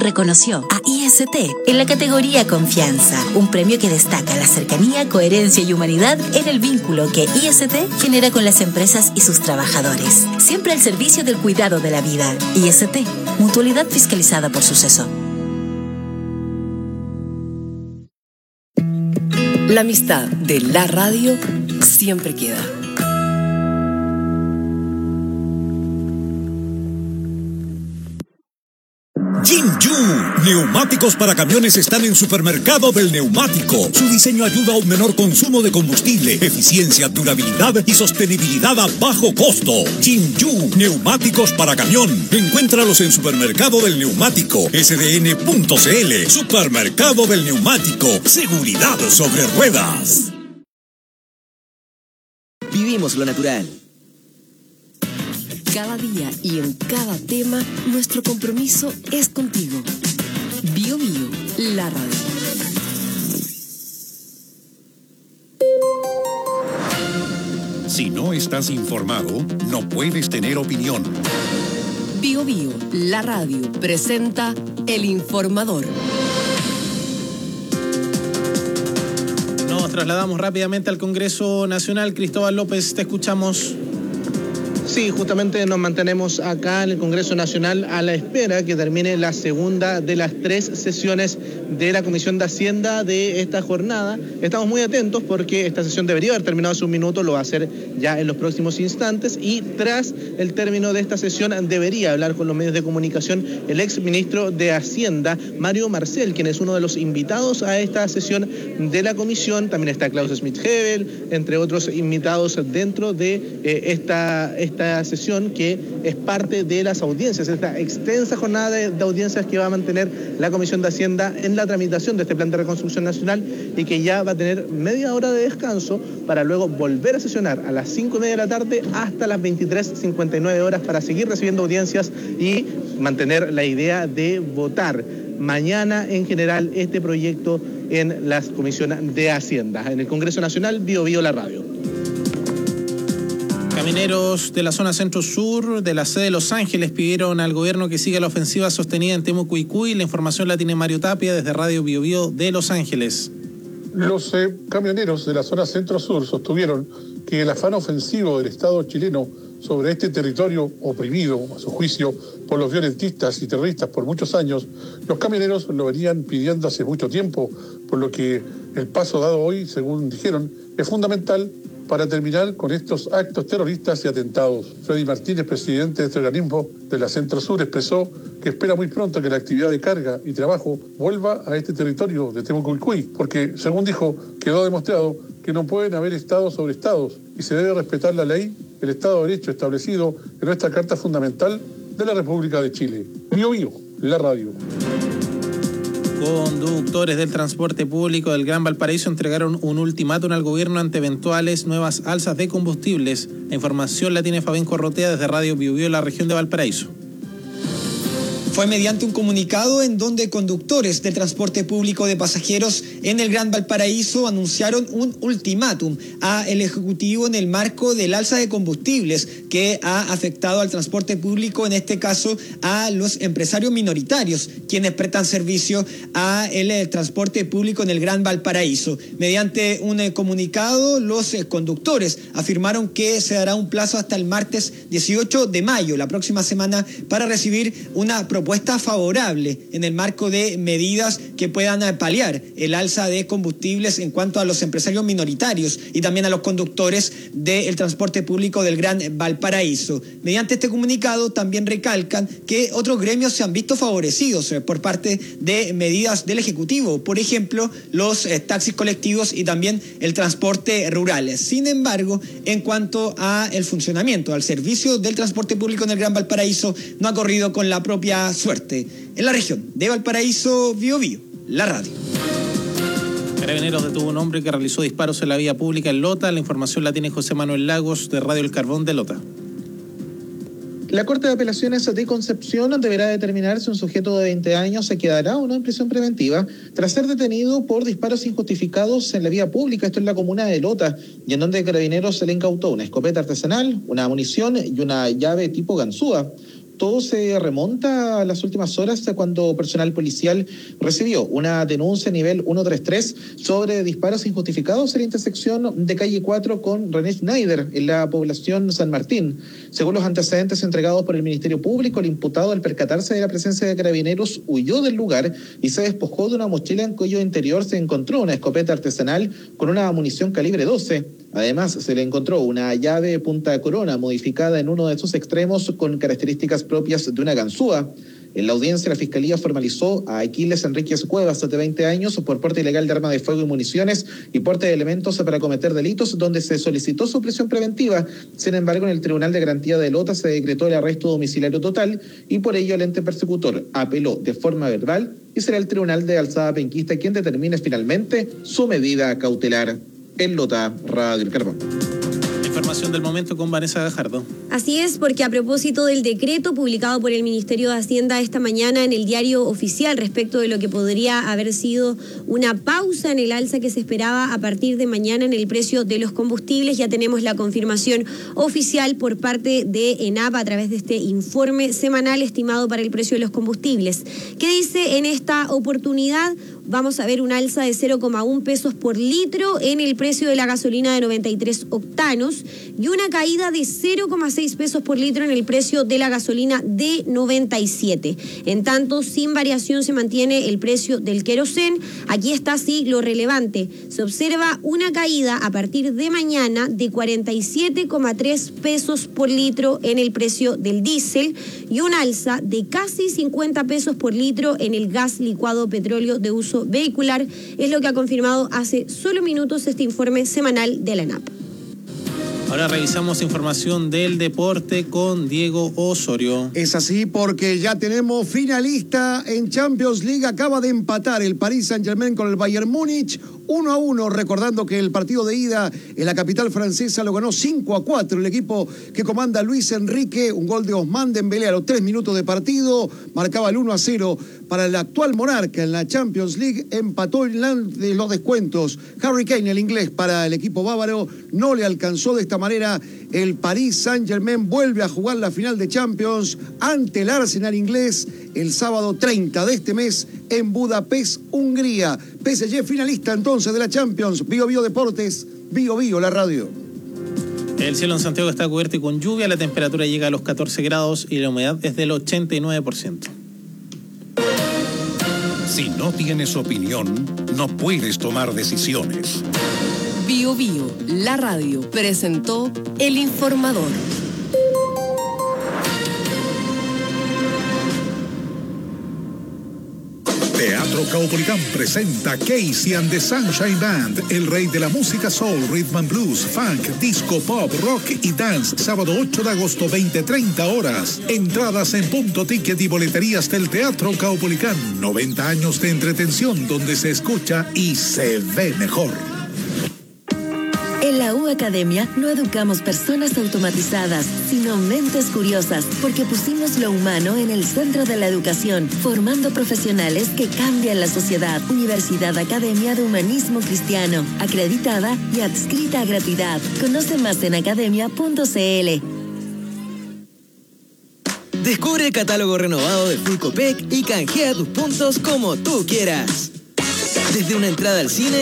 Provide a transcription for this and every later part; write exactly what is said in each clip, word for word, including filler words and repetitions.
reconoció a I S T en la categoría Confianza, un premio que destaca la cercanía, coherencia y humanidad en el vínculo que I S T genera con las empresas y sus trabajadores, siempre al servicio del cuidado de la vida. I S T, mutualidad fiscalizada por Suceso. La amistad de la radio siempre queda. Jinju, neumáticos para camiones están en Supermercado del Neumático. Su diseño ayuda a un menor consumo de combustible, eficiencia, durabilidad y sostenibilidad a bajo costo. Jinju, neumáticos para camión. Encuéntralos en Supermercado del Neumático, S D N punto C L. Supermercado del Neumático, seguridad sobre ruedas. Vivimos lo natural. Cada día y en cada tema, nuestro compromiso es contigo. Bio Bio, la radio. Si no estás informado, no puedes tener opinión. Bio Bio, la radio, presenta El Informador. Nos trasladamos rápidamente al Congreso Nacional. Cristóbal López, te escuchamos. Sí, justamente nos mantenemos acá en el Congreso Nacional a la espera que termine la segunda de las tres sesiones de la Comisión de Hacienda de esta jornada. Estamos muy atentos porque esta sesión debería haber terminado hace un minuto, lo va a hacer ya en los próximos instantes, y tras el término de esta sesión debería hablar con los medios de comunicación el ex ministro de Hacienda, Mario Marcel, quien es uno de los invitados a esta sesión de la comisión. También está Klaus Schmidt-Hebel, entre otros invitados dentro de eh, esta, esta sesión, que es parte de las audiencias, esta extensa jornada de, de audiencias que va a mantener la Comisión de Hacienda en la tramitación de este plan de reconstrucción nacional, y que ya va a tener media hora de descanso para luego volver a sesionar a las cinco y media de la tarde hasta las veintitrés cincuenta y nueve horas para seguir recibiendo audiencias y mantener la idea de votar mañana en general este proyecto en las comisiones de Hacienda. En el Congreso Nacional, Bio Bio la radio. Camioneros de la zona centro-sur de la sede de Los Ángeles pidieron al gobierno que siga la ofensiva sostenida en Temuco-Icuy. La información la tiene Mario Tapia desde Radio Bio Bio de Los Ángeles. Los eh, camioneros de la zona centro-sur sostuvieron que el afán ofensivo del Estado chileno sobre este territorio oprimido, a su juicio, por los violentistas y terroristas por muchos años, los camioneros lo venían pidiendo hace mucho tiempo, por lo que el paso dado hoy, según dijeron, es fundamental para terminar con estos actos terroristas y atentados. Freddy Martínez, presidente de este organismo de la Centro Sur, expresó que espera muy pronto que la actividad de carga y trabajo vuelva a este territorio de Temuco-Icuy, porque, según dijo, quedó demostrado que no pueden haber estados sobre estados y se debe respetar la ley, el Estado de Derecho establecido en nuestra Carta Fundamental de la República de Chile. Bio Bio, la radio. Conductores del transporte público del Gran Valparaíso entregaron un ultimátum al gobierno ante eventuales nuevas alzas de combustibles. La información la tiene Fabián Corrotea desde Radio Bio Bio, la región de Valparaíso. Fue mediante un comunicado en donde conductores del transporte público de pasajeros en el Gran Valparaíso anunciaron un ultimátum al Ejecutivo en el marco del alza de combustibles que ha afectado al transporte público, en este caso a los empresarios minoritarios, quienes prestan servicio a el transporte público en el Gran Valparaíso. Mediante un comunicado, los conductores afirmaron que se dará un plazo hasta el martes dieciocho de mayo, la próxima semana, para recibir una propuesta favorable en el marco de medidas que puedan paliar el alza de combustibles en cuanto a los empresarios minoritarios y también a los conductores del transporte público del Gran Valparaíso. Mediante este comunicado también recalcan que otros gremios se han visto favorecidos por parte de medidas del Ejecutivo, por ejemplo, los eh, taxis colectivos y también el transporte rural. Sin embargo, en cuanto a el funcionamiento, al servicio del transporte público en el Gran Valparaíso, no ha corrido con la propia suerte. En la región de Valparaíso, Bio Bio, la radio. Carabineros detuvo un hombre que realizó disparos en la vía pública en Lota. La información la tiene José Manuel Lagos de Radio El Carbón de Lota. La Corte de Apelaciones de Concepción deberá determinar si un sujeto de veinte años se quedará o no en prisión preventiva tras ser detenido por disparos injustificados en la vía pública, esto en la comuna de Lota, y en donde Carabineros se le incautó una escopeta artesanal, una munición y una llave tipo ganzúa. Todo se remonta a las últimas horas cuando personal policial recibió una denuncia a nivel ciento treinta y tres sobre disparos injustificados en la intersección de calle cuatro con René Schneider en la población San Martín. Según los antecedentes entregados por el Ministerio Público, el imputado, al percatarse de la presencia de carabineros, huyó del lugar y se despojó de una mochila en cuyo interior se encontró una escopeta artesanal con una munición calibre doce. Además, se le encontró una llave punta corona modificada en uno de sus extremos con características propias de una ganzúa. En la audiencia, la Fiscalía formalizó a Aquiles Enríquez Cuevas, de veinte años, por porte ilegal de arma de fuego y municiones y porte de elementos para cometer delitos, donde se solicitó su prisión preventiva. Sin embargo, en el Tribunal de Garantía de Lota se decretó el arresto domiciliario total y por ello el ente persecutor apeló de forma verbal y será el Tribunal de Alzada Penquista quien determine finalmente su medida cautelar. En Lota, Radio El Carbón. Información del momento con Vanessa Gajardo. Así es, porque a propósito del decreto publicado por el Ministerio de Hacienda esta mañana en el Diario Oficial respecto de lo que podría haber sido una pausa en el alza que se esperaba a partir de mañana en el precio de los combustibles, ya tenemos la confirmación oficial por parte de ENAP a través de este informe semanal estimado para el precio de los combustibles. ¿Qué dice en esta oportunidad? Vamos a ver un alza de cero coma uno pesos por litro en el precio de la gasolina de noventa y tres octanos y una caída de cero coma seis pesos por litro en el precio de la gasolina de noventa y siete. En tanto, sin variación se mantiene el precio del querosén. Aquí está sí lo relevante. Se observa una caída a partir de mañana de cuarenta y siete coma tres pesos por litro en el precio del diésel y un alza de casi cincuenta pesos por litro en el gas licuado petróleo de uso vehicular. Es lo que ha confirmado hace solo minutos este informe semanal de la ENAP. Ahora revisamos información del deporte con Diego Osorio. Es así porque ya tenemos finalista en Champions League. Acaba de empatar el Paris Saint-Germain con el Bayern Múnich uno a uno, recordando que el partido de ida en la capital francesa lo ganó cinco a cuatro el equipo que comanda Luis Enrique. Un gol de Ousmane Dembélé a los tres minutos de partido marcaba el uno a cero para el actual monarca en la Champions League. Empató en los descuentos Harry Kane, el inglés, para el equipo bávaro. No le alcanzó. De esta manera el Paris Saint-Germain vuelve a jugar la final de Champions ante el Arsenal inglés el sábado treinta de este mes en Budapest, Hungría. P S G finalista entonces de la Champions. Bio Bio Deportes, Bio Bio la radio. El cielo en Santiago está cubierto y con lluvia. La temperatura llega a los catorce grados y la humedad es del ochenta y nueve por ciento. Si no tienes opinión, no puedes tomar decisiones. Bio Bio, la radio, presentó El Informador. Teatro Caupolicán presenta Casey and the Sunshine Band, el rey de la música soul, rhythm and blues, funk, disco, pop, rock y dance. Sábado ocho de agosto, veinte treinta horas. Entradas en Punto Ticket y boleterías del Teatro Caupolicán. noventa años de entretención donde se escucha y se ve mejor. En la U Academia no educamos personas automatizadas, sino mentes curiosas, porque pusimos lo humano en el centro de la educación, formando profesionales que cambian la sociedad. Universidad Academia de Humanismo Cristiano, acreditada y adscrita a gratuidad. Conoce más en academia punto c l. Descubre el catálogo renovado de Full Copec y canjea tus puntos como tú quieras. Desde una entrada al cine,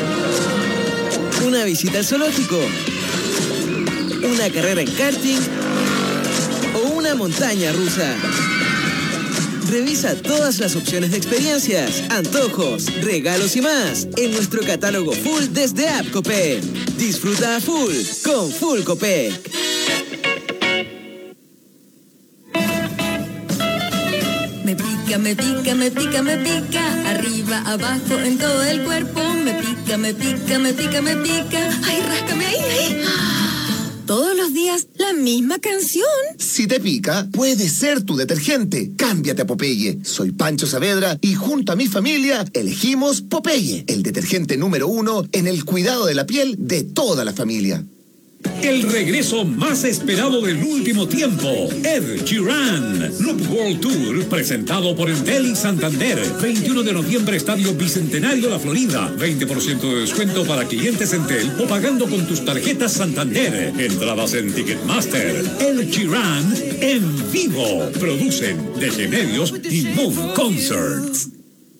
una visita al zoológico, una carrera en karting o una montaña rusa. Revisa todas las opciones de experiencias, antojos, regalos y más en nuestro catálogo full desde App Copec. Disfruta a full con Full Copec. Me pica, me pica, me pica, me pica, arriba, abajo, en todo el cuerpo. Me pica, me pica, me pica, me pica. Ay, ráscame ahí, ahí. Todos los días la misma canción. Si te pica, puede ser tu detergente. Cámbiate a Popeye. Soy Pancho Saavedra y junto a mi familia elegimos Popeye, el detergente número uno en el cuidado de la piel de toda la familia. El regreso más esperado del último tiempo, Ed Sheeran. Loop World Tour, presentado por Entel y Santander. veintiuno de noviembre, Estadio Bicentenario, La Florida. veinte por ciento de descuento para clientes Entel o pagando con tus tarjetas Santander. Entradas en Ticketmaster. Ed Sheeran en vivo. Producen D G Medios y Moon Concerts.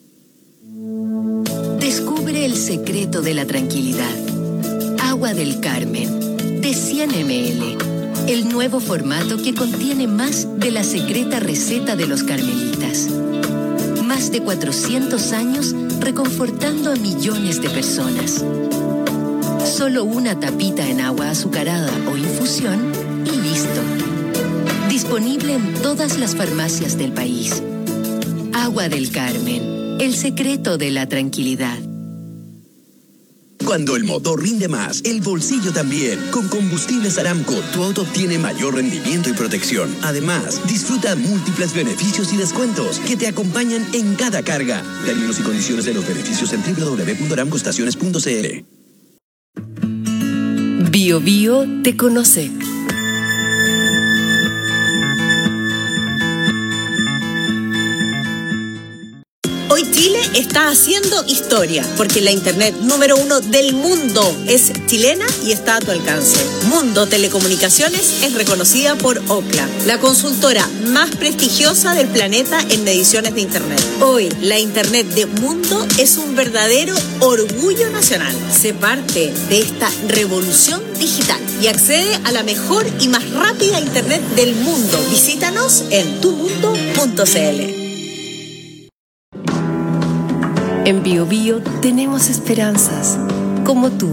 Descubre el secreto de la tranquilidad. Agua del Carmen, de cien mililitros. El nuevo formato que contiene más de la secreta receta de los carmelitas. Más de cuatrocientos años reconfortando a millones de personas. Solo una tapita en agua azucarada o infusión y listo. Disponible en todas las farmacias del país. Agua del Carmen, el secreto de la tranquilidad. Cuando el motor rinde más, el bolsillo también. Con Combustibles Aramco, tu auto tiene mayor rendimiento y protección. Además, disfruta múltiples beneficios y descuentos que te acompañan en cada carga. Términos y condiciones de los beneficios en doble u doble u doble u punto aramco estaciones punto c l. Bio Bio te conoce. Hoy Chile está haciendo historia, porque la internet número uno del mundo es chilena y está a tu alcance. Mundo Telecomunicaciones es reconocida por Ookla, la consultora más prestigiosa del planeta en mediciones de internet. Hoy, la internet de Mundo es un verdadero orgullo nacional. Sé parte de esta revolución digital y accede a la mejor y más rápida internet del mundo. Visítanos en tu mundo punto c l. En Bio Bio tenemos esperanzas, como tú.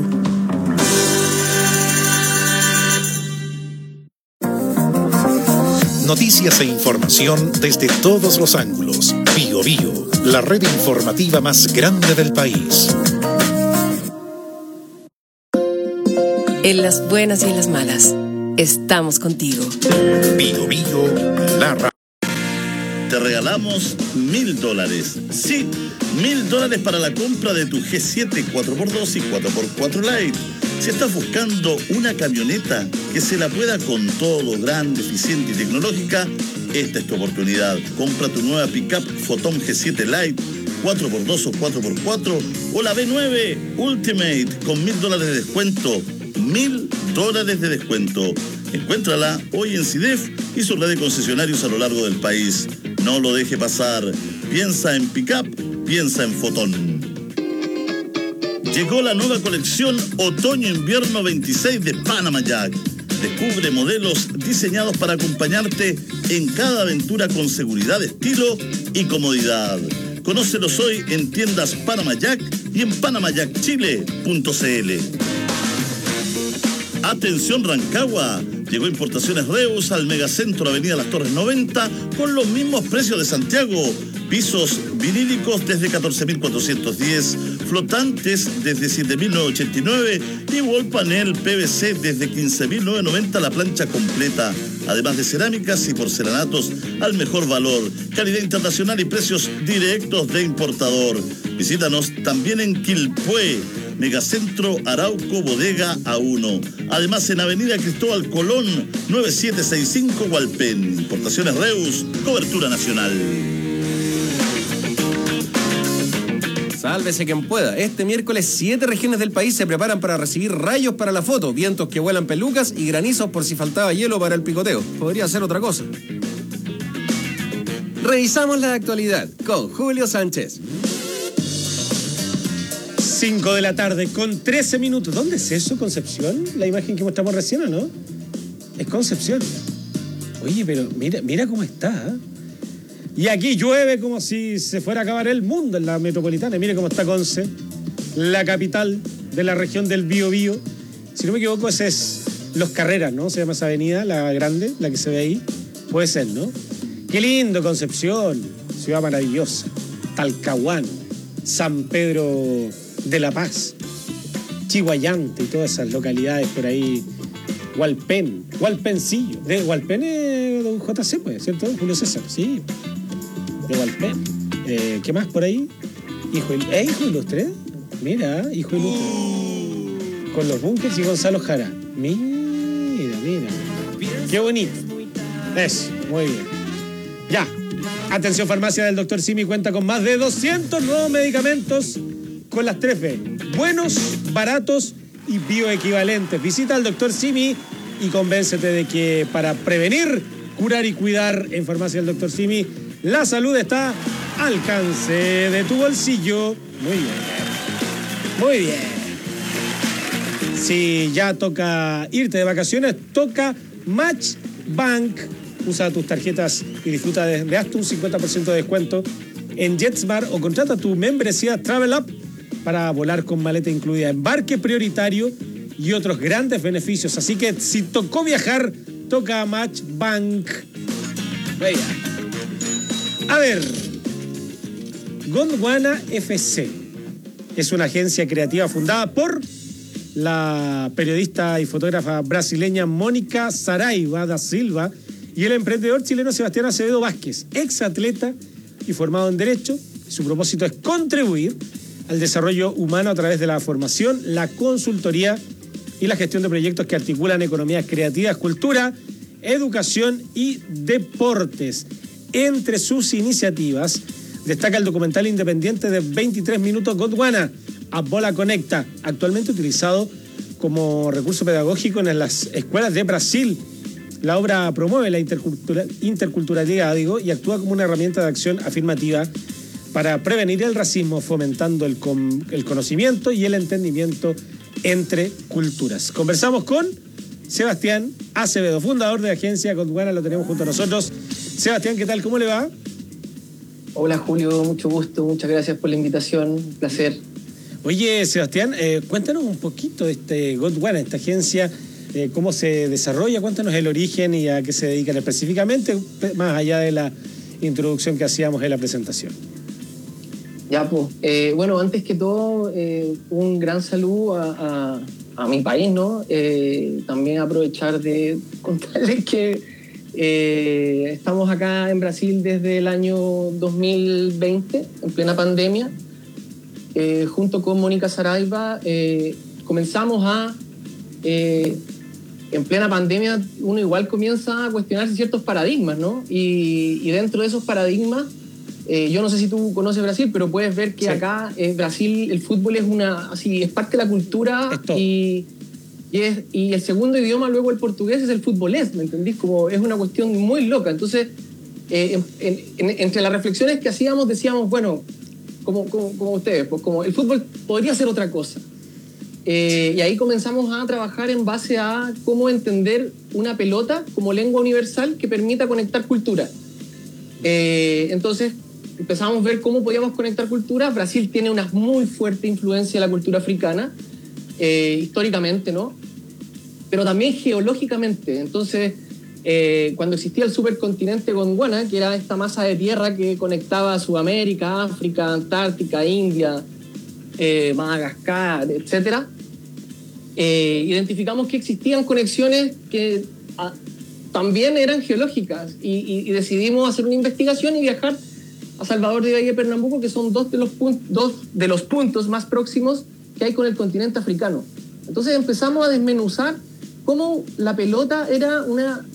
Noticias e información desde todos los ángulos. Bio Bio, la red informativa más grande del país. En las buenas y en las malas, estamos contigo. Bio Bio, la radio. Te regalamos mil dólares. Sí, mil dólares para la compra de tu G siete cuatro por dos y cuatro por cuatro Lite. Si estás buscando una camioneta que se la pueda con todo, grande, eficiente y tecnológica, esta es tu oportunidad. Compra tu nueva pickup Photon G siete Lite, cuatro por dos o cuatro por cuatro, o la B nueve Ultimate con mil dólares de descuento. Mil dólares de descuento. Encuéntrala hoy en CIDEF y su red de concesionarios a lo largo del país. No lo deje pasar. Piensa en pickup, piensa en Photon. Llegó la nueva colección Otoño-Invierno veintiséis de Panama Jack. Descubre modelos diseñados para acompañarte en cada aventura con seguridad, estilo y comodidad. Conócelos hoy en tiendas Panama Jack y en panama jack chile punto c l. Atención Rancagua, llegó Importaciones Reus al Megacentro Avenida Las Torres noventa con los mismos precios de Santiago. Pisos vinílicos desde catorce mil cuatrocientos diez, flotantes desde siete mil novecientos ochenta y nueve y wall panel P V C desde quince mil novecientos noventa la plancha completa. Además de cerámicas y porcelanatos al mejor valor, calidad internacional y precios directos de importador. Visítanos también en Quilpué, Megacentro Arauco Bodega A uno. Además en Avenida Cristóbal Colón nueve siete seis cinco Hualpén. Importaciones Reus, cobertura nacional. Sálvese quien pueda. Este miércoles, siete regiones del país se preparan para recibir rayos para la foto, vientos que vuelan pelucas y granizos por si faltaba hielo para el picoteo. Podría ser otra cosa. Revisamos la actualidad con Julio Sánchez. cinco de la tarde con trece minutos. ¿Dónde es eso, Concepción? La imagen que mostramos recién, ¿o no? Es Concepción. Oye, pero mira, mira cómo está, ¿eh? Y aquí llueve como si se fuera a acabar el mundo en la metropolitana. Mire cómo está Conce, la capital de la región del Biobío. Si no me equivoco, ese es Los Carreras, ¿no? Se llama esa avenida, la grande, la que se ve ahí. Puede ser, ¿no? Qué lindo Concepción, ciudad maravillosa. Talcahuano, San Pedro de la Paz, Chihuayante y todas esas localidades por ahí. Hualpén, Hualpencillo. De Hualpén es don J C, pues, ¿cierto? Julio César, sí. De Hualpén. Eh, ¿Qué más por ahí? Hijo, ¿eh, hijo ilustre? Mira, hijo ilustre. Con los bunkers y Gonzalo Jara. Mira. mira. Qué bonito. Eso, muy bien. Ya. Atención, farmacia del doctor Simi cuenta con más de doscientos nuevos medicamentos con las tres B. Buenos, baratos y bioequivalentes. Visita al doctor Simi y convéncete de que para prevenir, curar y cuidar en farmacia del doctor Simi, la salud está al alcance de tu bolsillo. Muy bien. Muy bien. Si ya toca irte de vacaciones, toca Match Bank. Usa tus tarjetas y disfruta de, de hasta un cincuenta por ciento de descuento en JetSmart o contrata tu membresía Travel Up para volar con maleta incluida, embarque prioritario y otros grandes beneficios. Así que si tocó viajar, toca Match Bank. Vaya. A ver, Gondwana F C es una agencia creativa fundada por la periodista y fotógrafa brasileña Mónica Saraiva da Silva y el emprendedor chileno Sebastián Acevedo Vázquez, ex atleta y formado en Derecho. Su propósito es contribuir al desarrollo humano a través de la formación, la consultoría y la gestión de proyectos que articulan economías creativas, cultura, educación y deportes. Entre sus iniciativas destaca el documental independiente de veintitrés minutos Gondwana, A Bola Conecta, actualmente utilizado como recurso pedagógico en las escuelas de Brasil. La obra promueve la intercultura- interculturalidad digo, y actúa como una herramienta de acción afirmativa para prevenir el racismo, fomentando el, con- el conocimiento y el entendimiento entre culturas. Conversamos con Sebastián Acevedo, fundador de la agencia Gondwana, lo tenemos junto a nosotros. Sebastián, ¿qué tal? ¿Cómo le va? Hola Julio, mucho gusto, muchas gracias por la invitación, un placer. Oye, Sebastián, eh, cuéntanos un poquito de este Gondwana, esta agencia, eh, cómo se desarrolla, cuéntanos el origen y a qué se dedican específicamente, más allá de la introducción que hacíamos en la presentación. Ya, pues, eh, bueno, antes que todo, eh, un gran saludo a, a, a mi país, ¿no? Eh, también aprovechar de contarles que eh, estamos acá en Brasil desde el año dos mil veinte, en plena pandemia. Eh, junto con Mónica Saraiva, eh, comenzamos a, eh, en plena pandemia, uno igual comienza a cuestionarse ciertos paradigmas, ¿no? Y, y dentro de esos paradigmas, eh, yo no sé si tú conoces Brasil, pero puedes ver que sí. acá en eh, Brasil el fútbol es una, así, es parte de la cultura y, y, es, y el segundo idioma luego el portugués es el futbolés, ¿me entendís? Como es una cuestión muy loca. Entonces, eh, en, en, entre las reflexiones que hacíamos decíamos, bueno, Como, como, como ustedes, pues como el fútbol podría ser otra cosa. Eh, y ahí comenzamos a trabajar en base a cómo entender una pelota como lengua universal que permita conectar cultura. Eh, entonces empezamos a ver cómo podíamos conectar cultura. Brasil tiene una muy fuerte influencia de la cultura africana, eh, históricamente, ¿no? Pero también geológicamente. Entonces, Eh, cuando existía el supercontinente Gondwana, que era esta masa de tierra que conectaba a Sudamérica, África, Antártica, India, eh, Madagascar, etcétera, eh, identificamos que existían conexiones que a, también eran geológicas y, y, y decidimos hacer una investigación y viajar a Salvador de Bahía y Pernambuco, que son dos de, los pun- dos de los puntos más próximos que hay con el continente africano. Entonces empezamos a desmenuzar cómo la pelota era una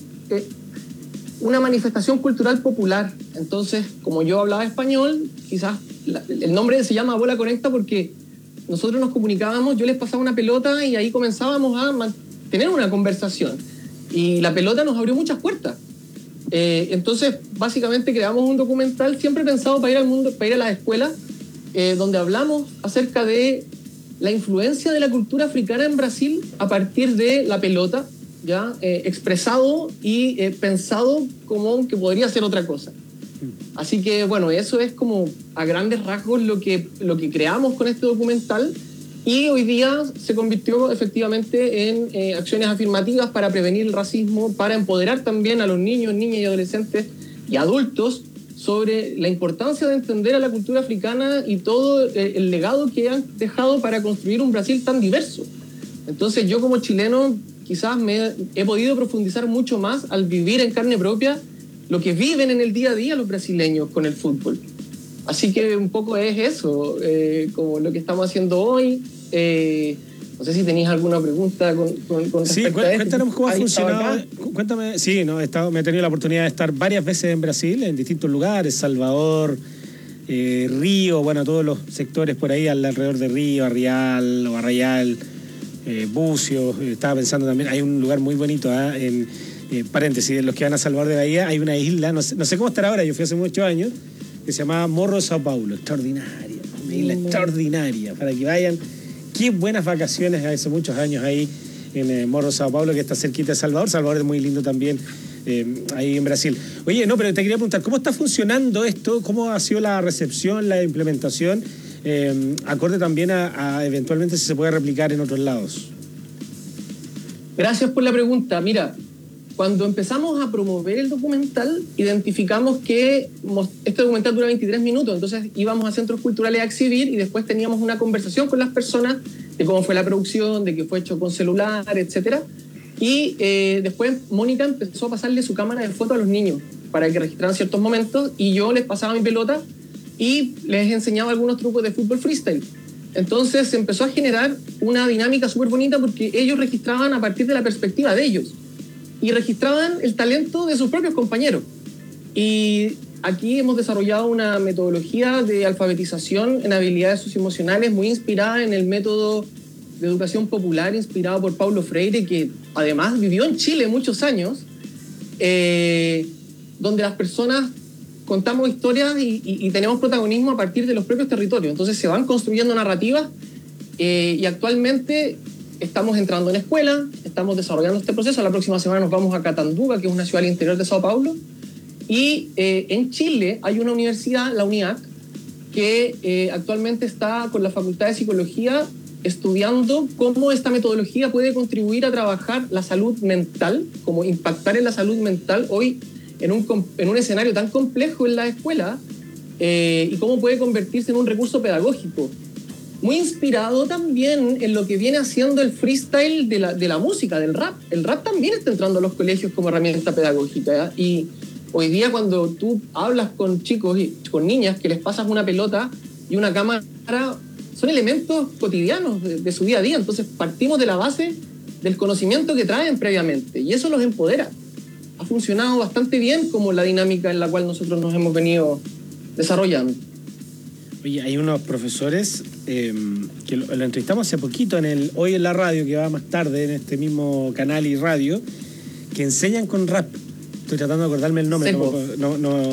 una manifestación cultural popular. Entonces, como yo hablaba español, quizás la, el nombre se llama Bola Conecta porque nosotros nos comunicábamos, yo les pasaba una pelota y ahí comenzábamos a tener una conversación. Y la pelota nos abrió muchas puertas. Eh, entonces, básicamente creamos un documental siempre pensado para ir al mundo, para ir a las escuelas, eh, donde hablamos acerca de la influencia de la cultura africana en Brasil a partir de la pelota, ya eh, expresado y eh, pensado como que podría ser otra cosa. Así que bueno, eso es como a grandes rasgos lo que, lo que creamos con este documental y hoy día se convirtió efectivamente en eh, acciones afirmativas para prevenir el racismo, para empoderar también a los niños, niñas y adolescentes y adultos sobre la importancia de entender a la cultura africana y todo eh, el legado que han dejado para construir un Brasil tan diverso. Entonces yo como chileno quizás me he podido profundizar mucho más al vivir en carne propia lo que viven en el día a día los brasileños con el fútbol. Así que un poco es eso, eh, como lo que estamos haciendo hoy. Eh, No sé si tenéis alguna pregunta con, con, con sí, respecto a esto. Cuéntanos cómo ha ¿Ahí estaba funcionado. acá? Cuéntame, sí, no, he estado, me he tenido la oportunidad de estar varias veces en Brasil, en distintos lugares, Salvador, eh, Río, bueno, todos los sectores por ahí alrededor de Río, Arrial o Arrayal, eh, Bucios. Eh, estaba pensando también, hay un lugar muy bonito, ¿eh? en eh, paréntesis, de los que van a Salvador de Bahía, hay una isla, no sé, no sé cómo estará ahora, yo fui hace muchos años, que se llamaba Morro de Sao Paulo, extraordinaria, una isla mm. extraordinaria, para que vayan. Qué buenas vacaciones hace muchos años ahí en eh, Morro Sao Paulo, que está cerquita de Salvador. Salvador es muy lindo también, eh, ahí en Brasil. Oye, no, pero te quería preguntar, ¿cómo está funcionando esto? ¿Cómo ha sido la recepción, la implementación? Eh, acorde también a, a eventualmente si se puede replicar en otros lados. Gracias por la pregunta. Mira, cuando empezamos a promover el documental, identificamos que este documental dura veintitrés minutos, entonces íbamos a centros culturales a exhibir y después teníamos una conversación con las personas de cómo fue la producción, de que fue hecho con celular, etcétera. Y eh, después Mónica empezó a pasarle su cámara de foto a los niños para que registraran ciertos momentos y yo les pasaba mi pelota y les enseñaba algunos trucos de fútbol freestyle. Entonces se empezó a generar una dinámica súper bonita porque ellos registraban a partir de la perspectiva de ellos y registraban el talento de sus propios compañeros. Y aquí hemos desarrollado una metodología de alfabetización en habilidades socioemocionales muy inspirada en el método de educación popular inspirado por Paulo Freire, que además vivió en Chile muchos años, eh, donde las personas contamos historias y, y, y tenemos protagonismo a partir de los propios territorios. Entonces se van construyendo narrativas eh, y actualmente estamos entrando en escuela, estamos desarrollando este proceso. La próxima semana nos vamos a Catanduva, que es una ciudad al interior de Sao Paulo. Y eh, en Chile hay una universidad, la UNIAC, que eh, actualmente está con la Facultad de Psicología estudiando cómo esta metodología puede contribuir a trabajar la salud mental, cómo impactar en la salud mental hoy en un, en un escenario tan complejo en la escuela eh, y cómo puede convertirse en un recurso pedagógico. Muy inspirado también en lo que viene haciendo el freestyle de la, de la música, del rap. El rap también está entrando a los colegios como herramienta pedagógica, ¿eh? Y hoy día cuando tú hablas con chicos y con niñas que les pasas una pelota y una cámara, son elementos cotidianos de, de su día a día. Entonces partimos de la base del conocimiento que traen previamente y eso los empodera. Ha funcionado bastante bien como la dinámica en la cual nosotros nos hemos venido desarrollando. Oye, hay unos profesores eh, que lo, lo entrevistamos hace poquito en el Hoy en la Radio, que va más tarde en este mismo canal y radio, que enseñan con rap. Estoy tratando de acordarme el nombre, no, no, no,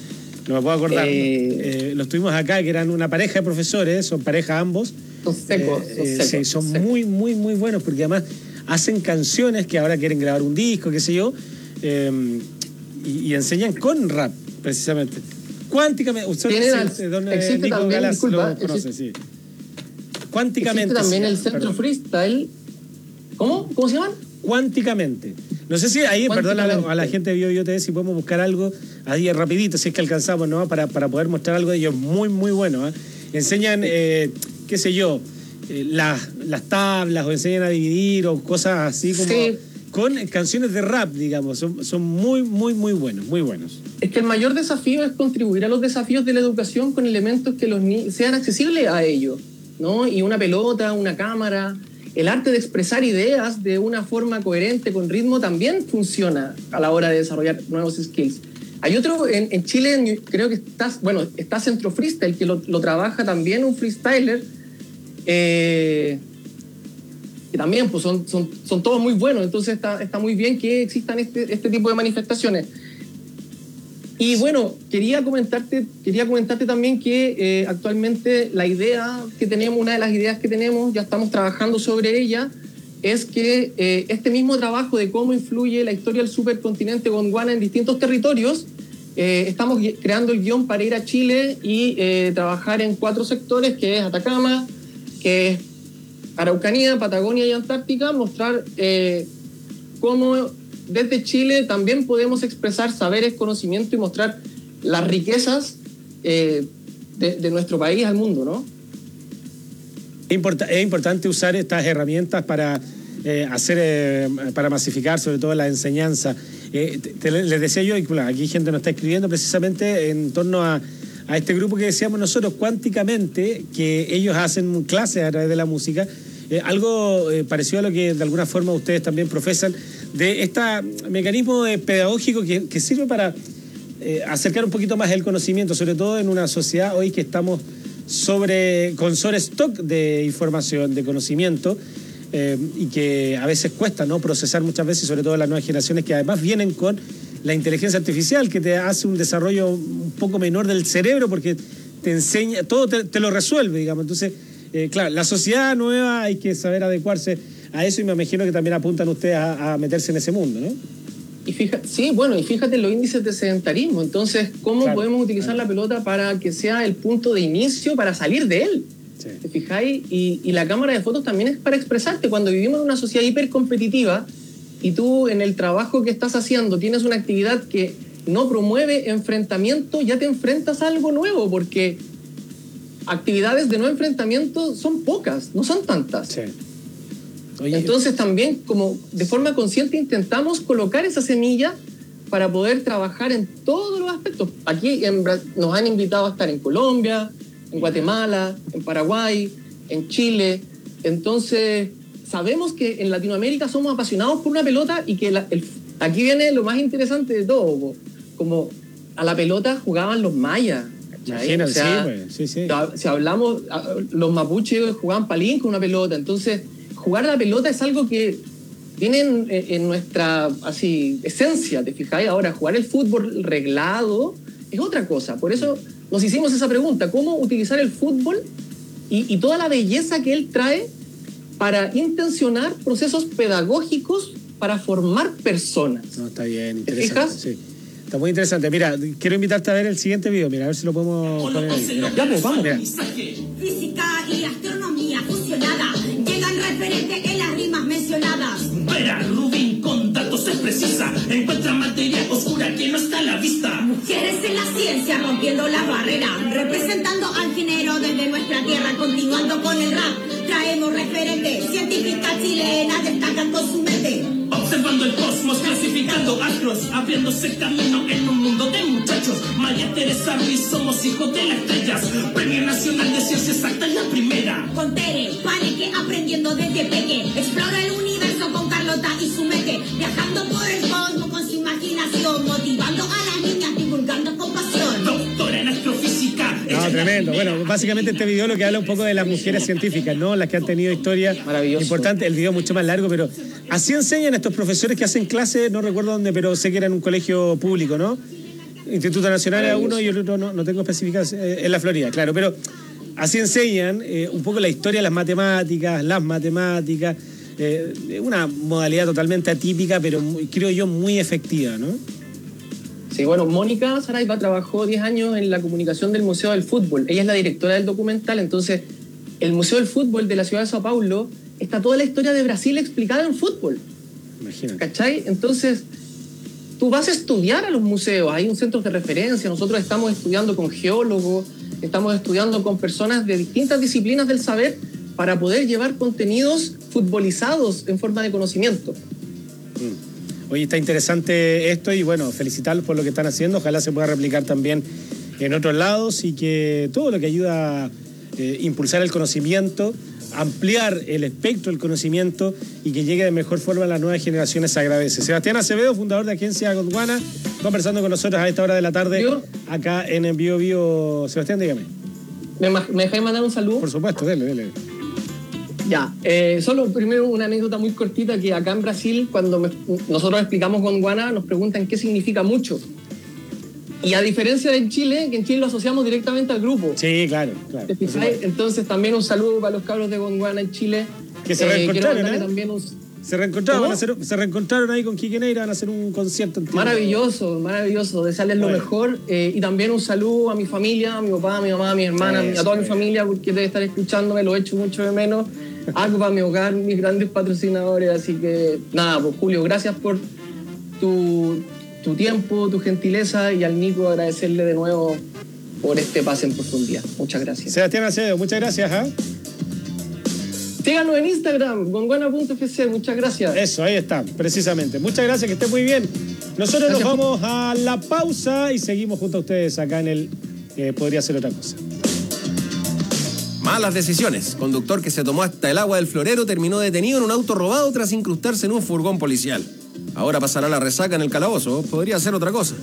no me puedo acordar. Eh, eh, los tuvimos acá, que eran una pareja de profesores, son pareja ambos. Son secos, eh, son, eh, secos, sí, son secos. muy, muy, muy buenos, porque además hacen canciones que ahora quieren grabar un disco, qué sé yo, eh, y, y enseñan con rap, precisamente. Cuánticamente, usted existe, don, existe Nico también, Galas disculpa, lo conoce, existe, sí. Cuánticamente. Existe también sí, el Centro perdón. Freestyle. ¿Cómo? ¿Cómo se llaman? Cuánticamente. No sé si ahí, perdón a la, a la gente de Bio Bio T V, si podemos buscar algo ahí rapidito, si es que alcanzamos, ¿no? Para, para poder mostrar algo de ellos muy, muy bueno, ¿eh? Enseñan, eh, qué sé yo, eh, las, las tablas, o enseñan a dividir, o cosas así como... Sí. Con canciones de rap, digamos, son, son muy, muy, muy buenos, muy buenos. Es que el mayor desafío es contribuir a los desafíos de la educación con elementos que los ni- sean accesibles a ellos, ¿no? Y una pelota, una cámara, el arte de expresar ideas de una forma coherente, con ritmo, también funciona a la hora de desarrollar nuevos skills. Hay otro, en, en Chile creo que está, bueno, está Centro Freestyle, que lo, lo trabaja también un freestyler, eh, que también pues son, son, son todos muy buenos, entonces está, está muy bien que existan este, este tipo de manifestaciones. Y bueno, quería comentarte, quería comentarte también que eh, actualmente la idea que tenemos, una de las ideas que tenemos, ya estamos trabajando sobre ella, es que eh, este mismo trabajo de cómo influye la historia del supercontinente Gondwana en distintos territorios, eh, estamos creando el guión para ir a Chile y eh, trabajar en cuatro sectores, que es Atacama, que es Araucanía, Patagonia y Antártica, mostrar eh, cómo desde Chile también podemos expresar saberes, conocimiento y mostrar las riquezas eh, de, de nuestro país al mundo, ¿no? Es, import- es importante usar estas herramientas para eh, hacer, eh, para masificar sobre todo la enseñanza. Eh, te, te, les decía yo, y claro, aquí gente nos está escribiendo precisamente en torno a a este grupo que decíamos nosotros, Cuánticamente, que ellos hacen clases a través de la música, eh, algo eh, parecido a lo que de alguna forma ustedes también profesan, de este mecanismo eh, pedagógico que, que sirve para eh, acercar un poquito más el conocimiento, sobre todo en una sociedad hoy que estamos sobre con sobrestock de información, de conocimiento, eh, y que a veces cuesta, ¿no?, procesar muchas veces, sobre todo las nuevas generaciones que además vienen con la inteligencia artificial, que te hace un desarrollo un poco menor del cerebro porque te enseña, todo te, te lo resuelve, digamos. Entonces, eh, claro, la sociedad nueva hay que saber adecuarse a eso, y me imagino que también apuntan ustedes a, a meterse en ese mundo, ¿no? Y fíjate, sí, bueno, y fíjate en los índices de sedentarismo. Entonces, ¿cómo claro, podemos utilizar claro. la pelota para que sea el punto de inicio para salir de él? Sí. ¿Te fijáis? Y, y la cámara de fotos también es para expresarte. Cuando vivimos en una sociedad hipercompetitiva y tú en el trabajo que estás haciendo tienes una actividad que no promueve enfrentamiento, ya te enfrentas a algo nuevo, porque actividades de no enfrentamiento son pocas, no son tantas. Sí. Oye, entonces también, como de forma consciente, intentamos colocar esa semilla para poder trabajar en todos los aspectos. Aquí en, nos han invitado a estar en Colombia, en Guatemala, en Paraguay, en Chile. Entonces sabemos que en Latinoamérica somos apasionados por una pelota, y que la, el, aquí viene lo más interesante de todo. Como a la pelota jugaban los mayas. Imagínate, o sea, sí, sí, sí. Si hablamos, los mapuches jugaban palín con una pelota. Entonces, jugar a la pelota es algo que viene en, en nuestra así esencia, ¿te fijáis? Ahora, jugar el fútbol reglado es otra cosa. Por eso nos hicimos esa pregunta: ¿cómo utilizar el fútbol y, y toda la belleza que él trae para intencionar procesos pedagógicos para formar personas? No, está bien, interesante. ¿Te fijas? Sí. Está muy interesante. Mira, quiero invitarte a ver el siguiente video. Mira, a ver si lo podemos poner ahí. Mira. Ya, pues, vamos. Mira. Física y astronomía fusionada. Llegan referentes en las rimas mencionadas. Vera Rubín con datos es precisa. Encuentra materia oscura que no está a la vista. Mujeres en la ciencia rompiendo la barrera. Representando al género desde nuestra tierra. Continuando con el rap. Traemos referentes. Científicas chilenas destacan con su mente. Observando el cosmos, clasificando astros, abriéndose camino en un mundo de muchachos. María Teresa Ruiz, somos hijos de las estrellas. Premio Nacional de Ciencia Exacta en la primera. Con Tere, Paneque, aprendiendo desde peque. Explora el universo con Carlota y su mente. Viajando por el cosmos con su imaginación. Motivando a las niñas, divulgando con pasión. Doctora en astrofísica. No, tremendo. Bueno, básicamente este video lo que habla un poco de las mujeres científicas, ¿no? Las que han tenido historia importante. El video es mucho más largo, pero así enseñan estos profesores que hacen clases, no recuerdo dónde, pero sé que era en un colegio público, ¿no? Instituto Nacional era uno y el otro no, no tengo especificadas, eh, en la Florida, claro, pero así enseñan eh, un poco la historia de las matemáticas, las matemáticas, eh, una modalidad totalmente atípica, pero muy, creo yo muy efectiva, ¿no? Sí, bueno, Mónica Saraiva trabajó diez años en la comunicación del Museo del Fútbol. Ella es la directora del documental. Entonces, el Museo del Fútbol de la ciudad de Sao Paulo está toda la historia de Brasil explicada en fútbol. Imagínate. ¿Cachai? Entonces, tú vas a estudiar a los museos, hay un centro de referencia, nosotros estamos estudiando con geólogos, estamos estudiando con personas de distintas disciplinas del saber para poder llevar contenidos futbolizados en forma de conocimiento. Mm. Oye, está interesante esto y bueno, felicitarlos por lo que están haciendo, ojalá se pueda replicar también en otros lados y que todo lo que ayuda a eh, impulsar el conocimiento, ampliar el espectro del conocimiento y que llegue de mejor forma a las nuevas generaciones se agradece. Sebastián Acevedo, fundador de Agencia Gondwana, conversando con nosotros a esta hora de la tarde ¿Yo? acá en el Bio Bio. Sebastián, dígame. ¿Me, me dejáis mandar un saludo? Por supuesto, dele, dele. Ya, eh, solo primero una anécdota muy cortita que acá en Brasil, cuando me, nosotros explicamos Gondwana, nos preguntan qué significa mucho. Y a diferencia de en Chile, que en Chile lo asociamos directamente al grupo. Sí, claro, claro. Entonces también un saludo para los cabros de Gondwana en Chile. Que se reencontraron, eh, ¿eh? También un... Se reencontraron, van a hacer, se reencontraron ahí con Quique Neira, van a hacer un concierto. Entiendo. Maravilloso, maravilloso, desearles lo mejor. Eh, y también un saludo a mi familia, a mi papá, a mi mamá, a mi hermana, Eso, a toda mi familia, porque debe estar escuchándome, lo echo mucho de menos. Agua, mi hogar, mis grandes patrocinadores. Así que nada, pues Julio, gracias por tu, tu tiempo, tu gentileza, y al Nico agradecerle de nuevo por este pase en profundidad. Muchas gracias. Sebastián Acevedo, muchas gracias. ¿eh? Síganos en Instagram, gondwana punto f c. Muchas gracias. Eso, ahí está, precisamente. Muchas gracias, que esté muy bien. Nosotros gracias. Nos vamos a la pausa y seguimos junto a ustedes acá en el eh, Podría Ser Otra Cosa. Malas decisiones. Conductor que se tomó hasta el agua del florero terminó detenido en un auto robado tras incrustarse en un furgón policial. Ahora pasará la resaca en el calabozo. Podría ser otra cosa.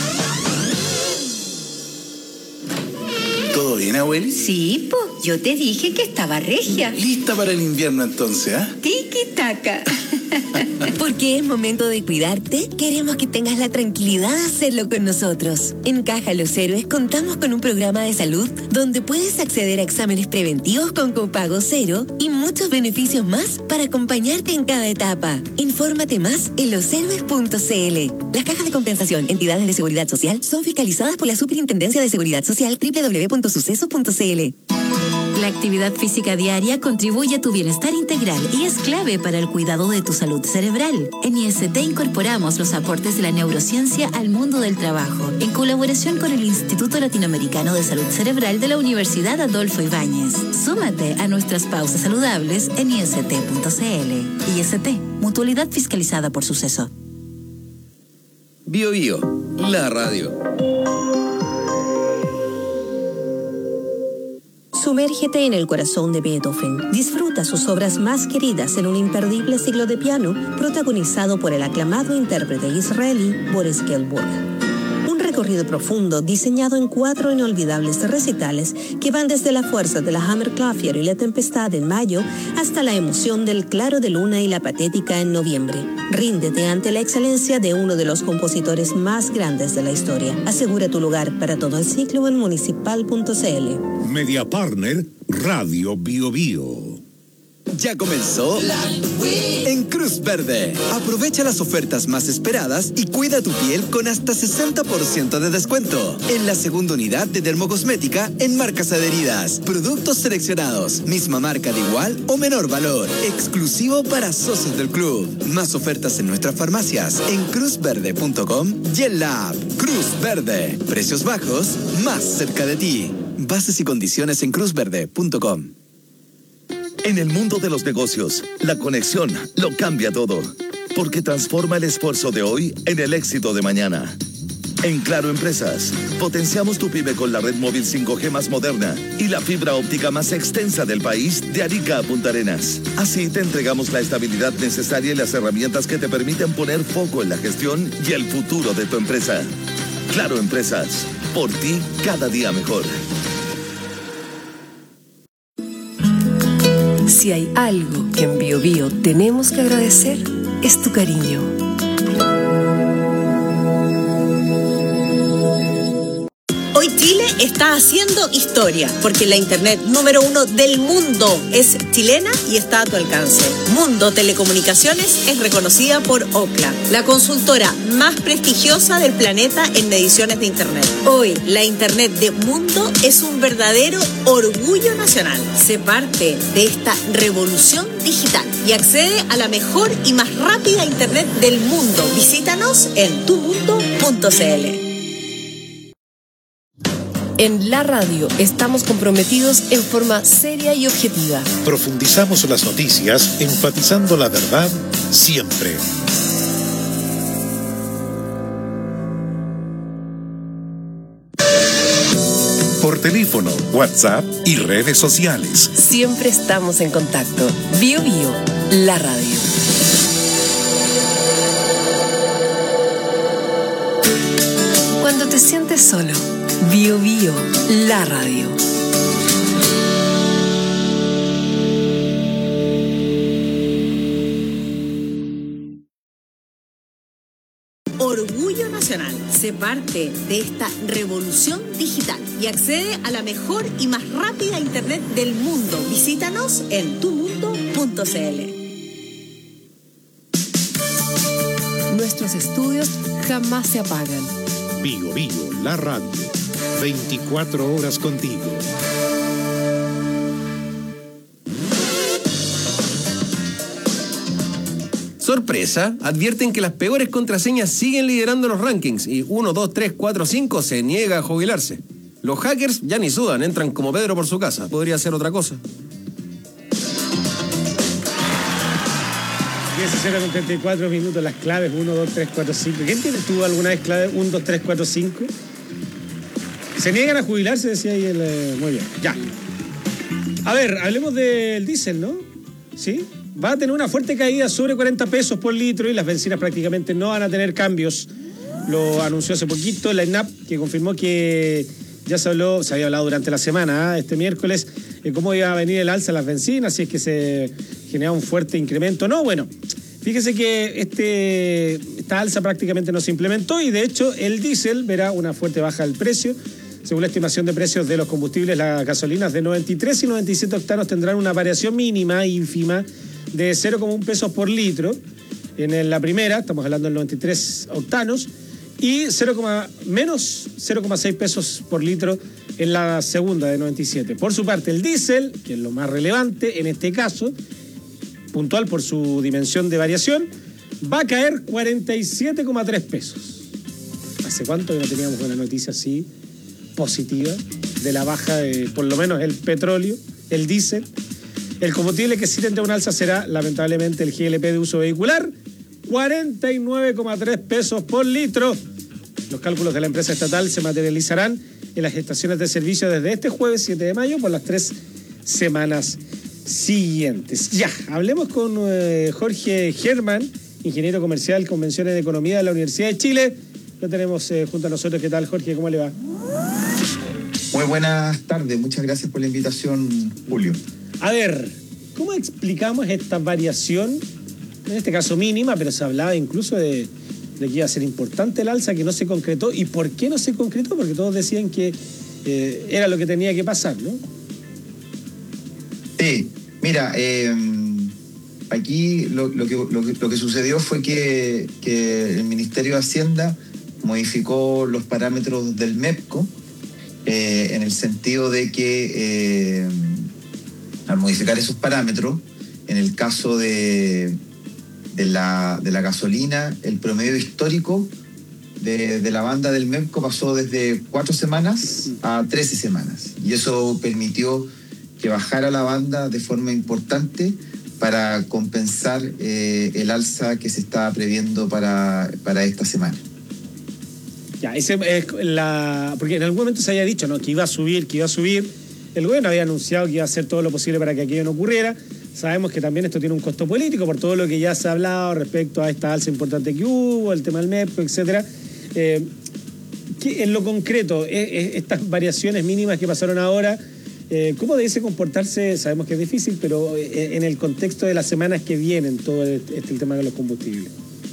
¿Todo bien, abueli? Sí, po. Yo te dije que estaba regia. ¿Lista para el invierno entonces, ah? ¿eh? Tiki-taka. Porque es momento de cuidarte, queremos que tengas la tranquilidad de hacerlo con nosotros. En Caja Los Héroes contamos con un programa de salud donde puedes acceder a exámenes preventivos con copago cero y muchos beneficios más para acompañarte en cada etapa. Infórmate más en loshéroes punto c l. Las cajas de compensación, entidades de seguridad social, son fiscalizadas por la Superintendencia de Seguridad Social doble u doble u doble u punto suceso punto c l. La actividad física diaria contribuye a tu bienestar integral y es clave para el cuidado de tu salud cerebral. En I S T incorporamos los aportes de la neurociencia al mundo del trabajo, en colaboración con el Instituto Latinoamericano de Salud Cerebral de la Universidad Adolfo Ibáñez. Súmate a nuestras pausas saludables en i s t punto c l. I S T, mutualidad fiscalizada por Suceso. Bio Bio, la radio. Sumérgete en el corazón de Beethoven. Disfruta sus obras más queridas en un imperdible siglo de piano protagonizado por el aclamado intérprete israelí Boris Gilmour. Un recorrido profundo diseñado en cuatro inolvidables recitales que van desde la fuerza de la Hammerklavier y la tempestad en mayo hasta la emoción del claro de luna y la patética en noviembre. Ríndete ante la excelencia de uno de los compositores más grandes de la historia. Asegura tu lugar para todo el ciclo en municipal punto c l. Media Partner, Radio Bio Bio. Ya comenzó en Cruz Verde. Aprovecha las ofertas más esperadas y cuida tu piel con hasta sesenta por ciento de descuento en la segunda unidad de dermocosmética en marcas adheridas. Productos seleccionados, misma marca de igual o menor valor, exclusivo para socios del club. Más ofertas en nuestras farmacias en cruz verde punto com y en la app Cruz Verde. Precios bajos, más cerca de ti. Bases y condiciones en cruz verde punto com. En el mundo de los negocios, la conexión lo cambia todo, porque transforma el esfuerzo de hoy en el éxito de mañana. En Claro Empresas, potenciamos tu pyme con la red móvil cinco G más moderna y la fibra óptica más extensa del país de Arica a Punta Arenas. Así te entregamos la estabilidad necesaria y las herramientas que te permiten poner foco en la gestión y el futuro de tu empresa. Claro Empresas, por ti cada día mejor. Si hay algo que en Bio Bio tenemos que agradecer, es tu cariño. Hoy Chile está haciendo historia, porque la internet número uno del mundo es chilena y está a tu alcance. Mundo Telecomunicaciones es reconocida por Ookla, la consultora más prestigiosa del planeta en mediciones de internet. Hoy, la internet de Mundo es un verdadero orgullo nacional. Sé parte de esta revolución digital y accede a la mejor y más rápida internet del mundo. Visítanos en tu mundo punto c l. En la radio estamos comprometidos en forma seria y objetiva. Profundizamos las noticias, enfatizando la verdad siempre. Por teléfono, WhatsApp y redes sociales. Siempre estamos en contacto. Bio Bio, la radio. Cuando te sientes solo, Bio Bio, la radio. Orgullo nacional. Sé parte de esta revolución digital y accede a la mejor y más rápida internet del mundo. Visítanos en tu mundo punto c l. Nuestros estudios jamás se apagan. Bio Bio, la radio. veinticuatro horas contigo. Sorpresa, advierten que las peores contraseñas siguen liderando los rankings y uno, dos, tres, cuatro, cinco se niega a jubilarse. Los hackers ya ni sudan, entran como Pedro por su casa. Podría ser otra cosa. diez con treinta y cuatro minutos, las claves uno, dos, tres, cuatro, cinco. ¿Quién tiene tú alguna vez clave uno, dos, tres, cuatro, cinco? Se niegan a jubilarse, decía ahí el... Eh, muy bien, ya. A ver, hablemos del diésel, ¿no? ¿Sí? Va a tener una fuerte caída sobre cuarenta pesos por litro y las bencinas prácticamente no van a tener cambios. Lo anunció hace poquito la ENAP, que confirmó que ya se habló, se había hablado durante la semana, ¿eh? este miércoles, de cómo iba a venir el alza de las bencinas, si es que se genera un fuerte incremento. No, bueno, fíjese que este, esta alza prácticamente no se implementó y de hecho el diésel verá una fuerte baja del precio. Según la estimación de precios de los combustibles, las gasolinas de noventa y tres y noventa y siete octanos tendrán una variación mínima, ínfima, de cero coma uno pesos por litro. En la primera, estamos hablando del noventa y tres octanos, y cero, menos cero coma seis pesos por litro en la segunda de noventa y siete. Por su parte, el diésel, que es lo más relevante en este caso, puntual por su dimensión de variación, va a caer cuarenta y siete coma tres pesos. ¿Hace cuánto que no teníamos una noticia así positiva de la baja de, por lo menos, el petróleo, el diésel? El combustible que sí tendrá un alza será, lamentablemente, el G L P de uso vehicular, cuarenta y nueve coma tres pesos por litro. Los cálculos de la empresa estatal se materializarán en las estaciones de servicio desde este jueves siete de mayo por las tres semanas siguientes. Ya, hablemos con eh, Jorge Germán, ingeniero comercial, convenciones de economía de la Universidad de Chile. Lo tenemos eh, junto a nosotros. ¿Qué tal, Jorge? ¿Cómo le va? Muy buenas tardes. Muchas gracias por la invitación, Julio. A ver, ¿cómo explicamos esta variación? En este caso mínima, pero se hablaba incluso de, de que iba a ser importante el alza, que no se concretó. ¿Y por qué no se concretó? Porque todos decían que eh, era lo que tenía que pasar, ¿no? Sí, mira, eh, aquí lo, lo, que, lo, que, lo que sucedió fue que, que el Ministerio de Hacienda modificó los parámetros del MEPCO eh, en el sentido de que eh, al modificar esos parámetros, en el caso de, de, la, de la gasolina, el promedio histórico de, de la banda del MEPCO pasó desde cuatro semanas a trece semanas. Y eso permitió que bajara la banda de forma importante para compensar eh, el alza que se estaba previendo para, para esta semana. Ya, ese es la, porque en algún momento se había dicho, ¿no?, que iba a subir, que iba a subir. El gobierno había anunciado que iba a hacer todo lo posible para que aquello no ocurriera. Sabemos que también esto tiene un costo político por todo lo que ya se ha hablado respecto a esta alza importante que hubo, el tema del MEPCO, etcétera. Eh, que en lo concreto, eh, eh, estas variaciones mínimas que pasaron ahora, eh, ¿cómo debe comportarse? Sabemos que es difícil, pero eh, en el contexto de las semanas que vienen, todo este, este el tema de los combustibles.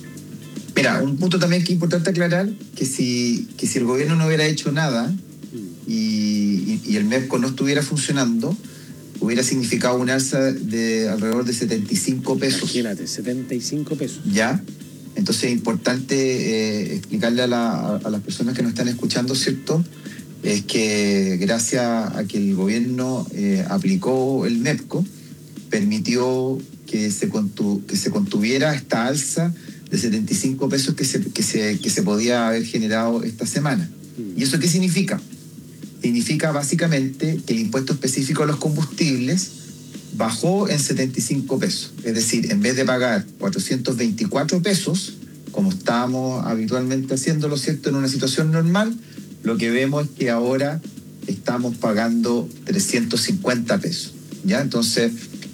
Mira, un punto también que es importante aclarar, que si, que si el gobierno no hubiera hecho nada y, y, y el MEPCO no estuviera funcionando, hubiera significado un alza de alrededor de setenta y cinco pesos. Imagínate, setenta y cinco pesos. ¿Ya? Entonces es importante eh, explicarle a, la, a las personas que nos están escuchando, ¿cierto?, es que gracias a que el gobierno eh, aplicó el MEPCO, permitió que se, contu, que se contuviera esta alza de setenta y cinco pesos que se, que, se, que se podía haber generado esta semana. ¿Y eso qué significa? Significa básicamente que el impuesto específico a los combustibles bajó en setenta y cinco pesos. Es decir, en vez de pagar cuatrocientos veinticuatro pesos, como estábamos habitualmente haciéndolo, ¿cierto?, en una situación normal, lo que vemos es que ahora estamos pagando trescientos cincuenta pesos. ¿Ya? Entonces,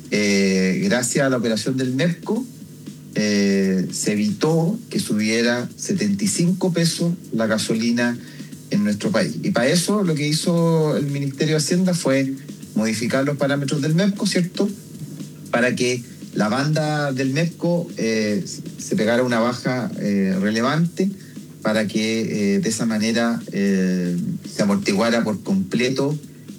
eh, gracias a la operación del MEPCO, eh, se evitó que subiera setenta y cinco pesos la gasolina en nuestro país. Y para eso lo que hizo el Ministerio de Hacienda fue modificar los parámetros del MEPCO, ¿cierto?, para que la banda del MEPCO eh, se pegara una baja eh, relevante, para que eh, de esa manera eh, se amortiguara por completo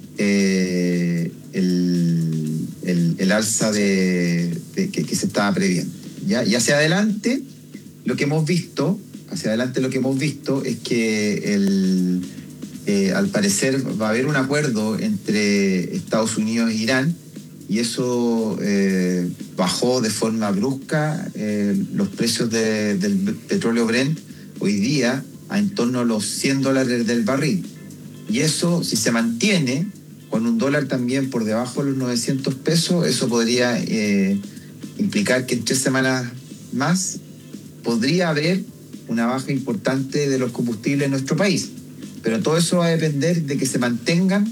eh, el, el, el alza de, de, que, que se estaba previendo. ¿Ya? Y hacia adelante lo que hemos visto, hacia adelante lo que hemos visto es que el, eh, al parecer va a haber un acuerdo entre Estados Unidos e Irán, y eso eh, bajó de forma brusca eh, los precios de, del petróleo Brent hoy día a en torno a los cien dólares del barril. Y eso, si se mantiene con un dólar también por debajo de los novecientos pesos, eso podría eh, implicar que en tres semanas más podría haber una baja importante de los combustibles en nuestro país. Pero todo eso va a depender de que se mantengan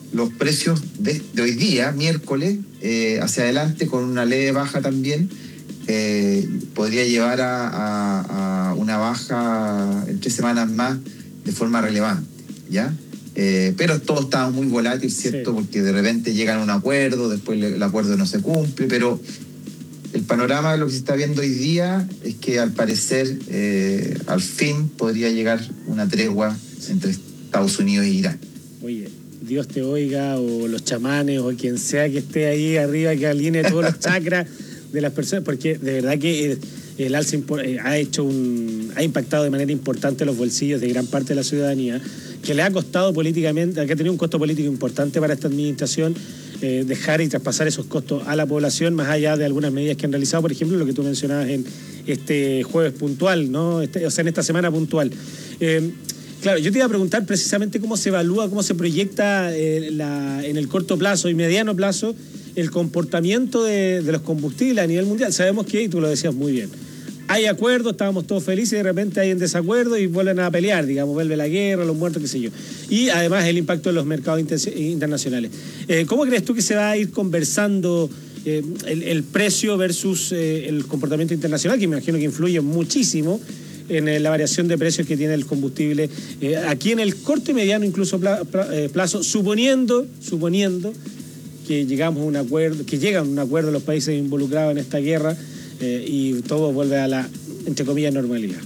los precios de, de hoy día, miércoles, eh, hacia adelante, con una leve baja también, eh, podría llevar a, a, a una baja en tres semanas más de forma relevante, ¿ya? Eh, pero todo está muy volátil, ¿cierto? Sí. Porque de repente llegan a un acuerdo, después el acuerdo no se cumple, pero el panorama de lo que se está viendo hoy día es que al parecer, eh, al fin, podría llegar una tregua entre Estados Unidos e Irán. Oye, Dios te oiga, o los chamanes, o quien sea que esté ahí arriba, que alinee todos los chakras de las personas, porque de verdad que el, el alza ha hecho un, ha impactado de manera importante los bolsillos de gran parte de la ciudadanía, que le ha costado políticamente, que ha tenido un costo político importante para esta administración, eh, dejar y traspasar esos costos a la población, más allá de algunas medidas que han realizado, por ejemplo, lo que tú mencionabas en este jueves puntual, ¿no? Este, o sea, en esta semana puntual. Eh, Claro, yo te iba a preguntar precisamente cómo se evalúa, cómo se proyecta eh, la, en el corto plazo y mediano plazo el comportamiento de, de los combustibles a nivel mundial. Sabemos que, y tú lo decías muy bien, hay acuerdos, estábamos todos felices y de repente hay en desacuerdo y vuelven a pelear, digamos, vuelve la guerra, los muertos, qué sé yo. Y además el impacto en los mercados internacionales. Eh, ¿Cómo crees tú que se va a ir conversando eh, el, el precio versus eh, el comportamiento internacional, que me imagino que influye muchísimo en la variación de precios que tiene el combustible eh, aquí en el corto y mediano incluso pla, pla, eh, plazo, suponiendo suponiendo que llegamos a un acuerdo, que llegan a un acuerdo los países involucrados en esta guerra eh, y todo vuelve a la, entre comillas, normalidad?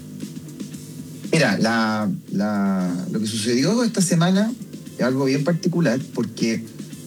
Mira, la, la, lo que sucedió esta semana es algo bien particular, porque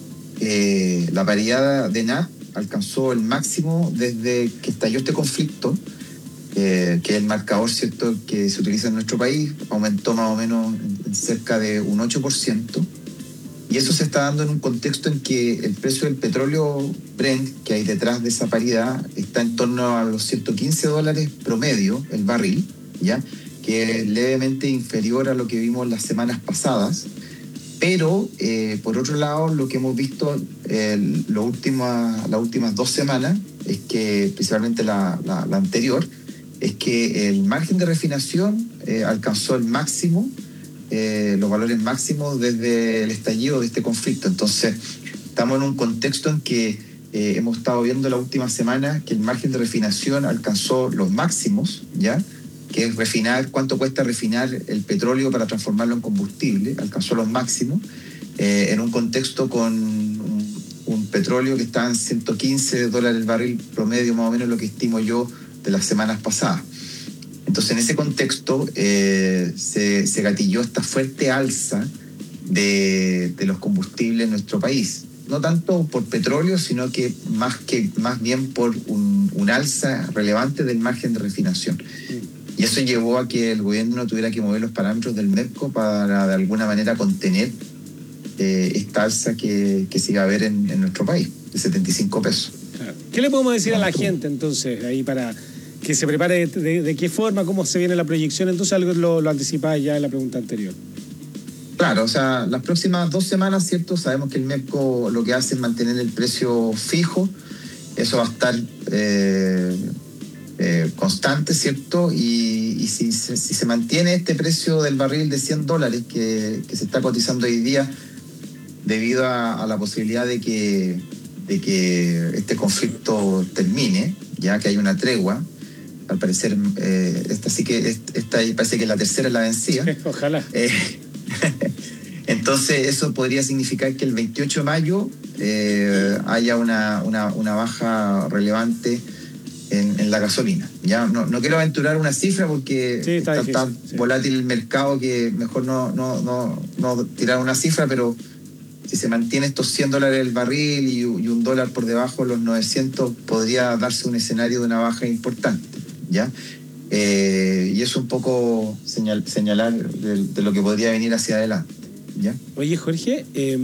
eh, la paridad de N A P alcanzó el máximo desde que estalló este conflicto. Eh, que el marcador, ¿cierto?, que se utiliza en nuestro país, aumentó más o menos en, en cerca de un ocho por ciento, y eso se está dando en un contexto en que el precio del petróleo Brent, que hay detrás de esa paridad, está en torno a los ciento quince dólares promedio el barril, ¿ya?, que es levemente inferior a lo que vimos las semanas pasadas, pero eh, por otro lado, lo que hemos visto eh, lo última, las últimas dos semanas es que, principalmente la, la, la anterior, es que el margen de refinación eh, alcanzó el máximo, eh, los valores máximos desde el estallido de este conflicto. Entonces, estamos en un contexto en que eh, hemos estado viendo la última semana que el margen de refinación alcanzó los máximos, ¿ya?, que es refinar, cuánto cuesta refinar el petróleo para transformarlo en combustible, alcanzó los máximos, eh, en un contexto con un, un petróleo que está en ciento quince dólares el barril promedio, más o menos lo que estimo yo, de las semanas pasadas. Entonces, en ese contexto eh, se, se gatilló esta fuerte alza de, de los combustibles en nuestro país. No tanto por petróleo, sino que más, que, más bien por un, un alza relevante del margen de refinación. Y eso llevó a que el gobierno tuviera que mover los parámetros del MEPCO para, de alguna manera, contener eh, esta alza que, que se iba a ver en, en nuestro país, de setenta y cinco pesos. ¿Qué le podemos decir a la gente, entonces, ahí para que se prepare de, de, de qué forma, cómo se viene la proyección? Entonces, algo lo, lo anticipaba ya en la pregunta anterior. Claro, o sea, las próximas dos semanas, ¿cierto? Sabemos que el MEPCO lo que hace es mantener el precio fijo. Eso va a estar eh, eh, constante, ¿cierto? Y, y si, si se mantiene este precio del barril de cien dólares que, que se está cotizando hoy día, debido a, a la posibilidad de que, de que este conflicto termine, ya que hay una tregua, al parecer, eh, esta sí que esta parece que la tercera es la vencida. Ojalá. Eh, entonces, eso podría significar que el veintiocho de mayo eh, haya una, una, una baja relevante en, en la gasolina. Ya no, no quiero aventurar una cifra porque sí, está, está tan sí. volátil el mercado que mejor no, no, no, no tirar una cifra, pero si se mantiene estos cien dólares el barril y, y un dólar por debajo de los novecientos, podría darse un escenario de una baja importante, ¿ya? Eh, y eso un poco señal, señalar de, de lo que podría venir hacia adelante, ¿ya? Oye, Jorge, eh,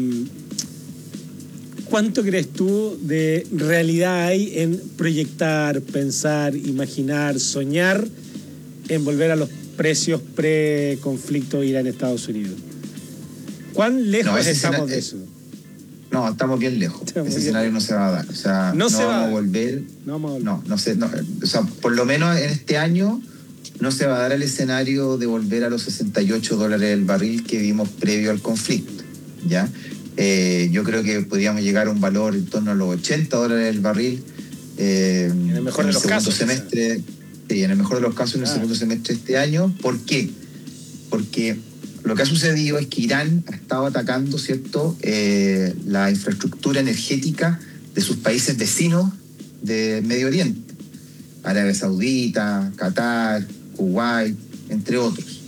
¿cuánto crees tú de realidad hay en proyectar, pensar, imaginar, soñar en volver a los precios pre-conflicto Irán-Estados Unidos? ¿Cuán lejos no, estamos de eso? No, estamos bien lejos. Estamos ese bien escenario lejos. No se va a dar. O sea, no, no se vamos va a volver. No, vamos a volver. No, no sé. No, o sea, por lo menos en este año no se va a dar el escenario de volver a los sesenta y ocho dólares el barril que vimos previo al conflicto, ¿ya? Eh, yo creo que podríamos llegar a un valor en torno a los ochenta dólares el barril. Eh, en el mejor en de el los casos. semestre, sí, en el mejor de los casos en el Ah. segundo semestre de este año. ¿Por qué? Porque lo que ha sucedido es que Irán ha estado atacando, ¿cierto?, eh, la infraestructura energética de sus países vecinos de Medio Oriente. Arabia Saudita, Qatar, Kuwait, entre otros.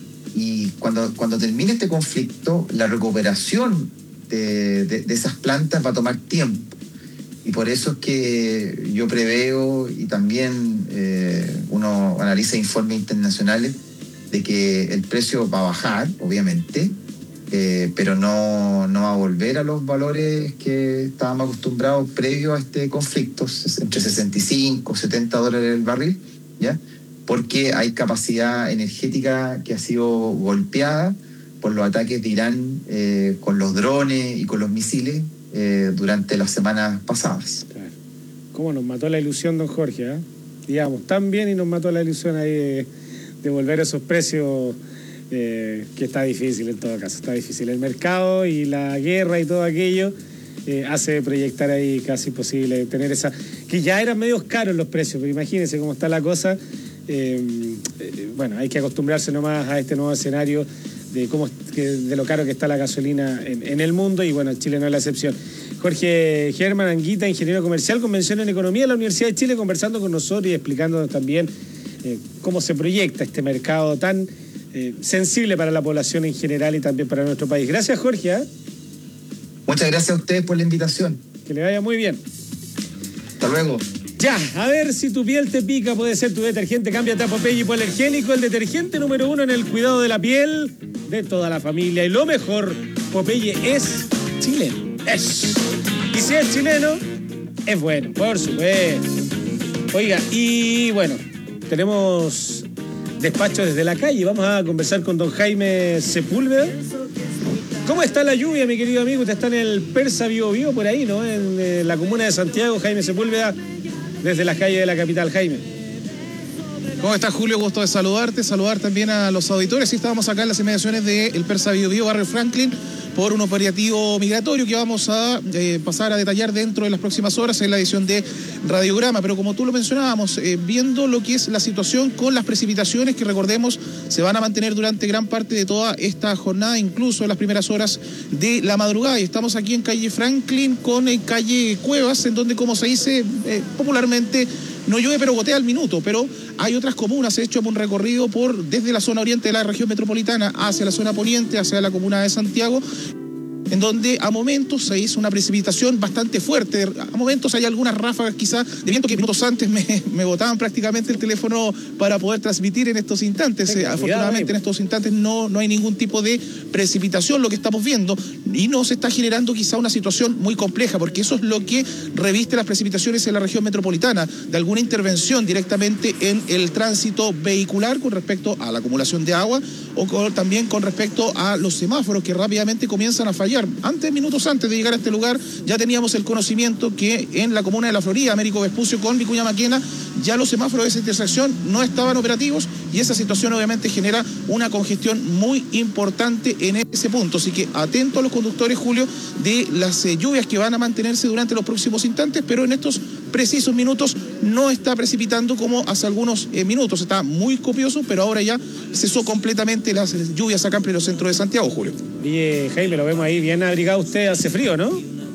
Y cuando, cuando termine este conflicto, la recuperación de, de, de esas plantas va a tomar tiempo. Y por eso es que yo preveo, y también eh, uno analiza informes internacionales, de que el precio va a bajar, obviamente, eh, pero no, no va a volver a los valores que estábamos acostumbrados previo a este conflicto, entre sesenta y cinco, setenta dólares el barril, ¿ya? Porque hay capacidad energética que ha sido golpeada por los ataques de Irán eh, con los drones y con los misiles eh, durante las semanas pasadas. Claro. ¿Cómo nos mató la ilusión, don Jorge? ¿eh? Digamos, tan bien y nos mató la ilusión ahí de, de volver a esos precios, eh, que está difícil en todo caso, está difícil. El mercado y la guerra y todo aquello eh, hace proyectar ahí casi imposible tener esa... Que ya eran medios caros los precios, pero imagínense cómo está la cosa. Eh, eh, bueno, hay que acostumbrarse nomás a este nuevo escenario de cómo que, de lo caro que está la gasolina en, en el mundo, y bueno, Chile no es la excepción. Jorge Germán Anguita, ingeniero comercial, convención en economía de la Universidad de Chile, conversando con nosotros y explicándonos también eh, cómo se proyecta este mercado tan eh, sensible para la población en general y también para nuestro país. Gracias, Jorge. ¿eh? Muchas gracias a ustedes por la invitación. Que le vaya muy bien. Hasta luego. Ya, a ver si tu piel te pica, puede ser tu detergente. Cámbiate a Popeye Hipoalergénico, el detergente número uno en el cuidado de la piel de toda la familia. Y lo mejor, Popeye es chileno. Es. Y si es chileno, es bueno, por supuesto. Oiga, y bueno, tenemos despacho desde la calle. Vamos a conversar con don Jaime Sepúlveda. ¿Cómo está la lluvia, mi querido amigo? Usted está en el Persa Bio Bio, por ahí, ¿no? En eh, la comuna de Santiago. Jaime Sepúlveda, desde las calles de la capital. Jaime. ¿Cómo estás, Julio? Gusto de saludarte, saludar también a los auditores. Sí, estábamos acá en las inmediaciones del Persa Bio Bio, barrio Franklin, por un operativo migratorio que vamos a eh, pasar a detallar dentro de las próximas horas en la edición de Radiograma. Pero como tú lo mencionábamos, eh, viendo lo que es la situación con las precipitaciones que, recordemos, se van a mantener durante gran parte de toda esta jornada, incluso en las primeras horas de la madrugada. Y estamos aquí en calle Franklin con eh, calle Cuevas, en donde, como se dice eh, popularmente, no llueve pero gotea al minuto, pero hay otras comunas. He hecho un recorrido por desde la zona oriente de la región metropolitana hacia la zona poniente, hacia la comuna de Santiago, en donde a momentos se hizo una precipitación bastante fuerte. A momentos hay algunas ráfagas quizás de viento que minutos antes me, me botaban prácticamente el teléfono para poder transmitir en estos instantes. Eh, afortunadamente en estos instantes no, no hay ningún tipo de precipitación, lo que estamos viendo, y no se está generando quizá una situación muy compleja, porque eso es lo que reviste las precipitaciones en la región metropolitana, de alguna intervención directamente en el tránsito vehicular con respecto a la acumulación de agua, o con, también con respecto a los semáforos que rápidamente comienzan a fallar. Antes, minutos antes de llegar a este lugar, ya teníamos el conocimiento que en la comuna de La Florida, Américo Vespucio con Vicuña Maquena, ya los semáforos de esa intersección no estaban operativos, y esa situación obviamente genera una congestión muy importante en ese punto. Así que atento a los conductores, Julio, de las eh, lluvias que van a mantenerse durante los próximos instantes, pero en estos precisos minutos no está precipitando como hace algunos eh, minutos. Está muy copioso, pero ahora ya cesó completamente las lluvias acá en pleno centro de Santiago, Julio. Oye, Jaime, lo vemos ahí bien abrigado usted. Hace frío, ¿no?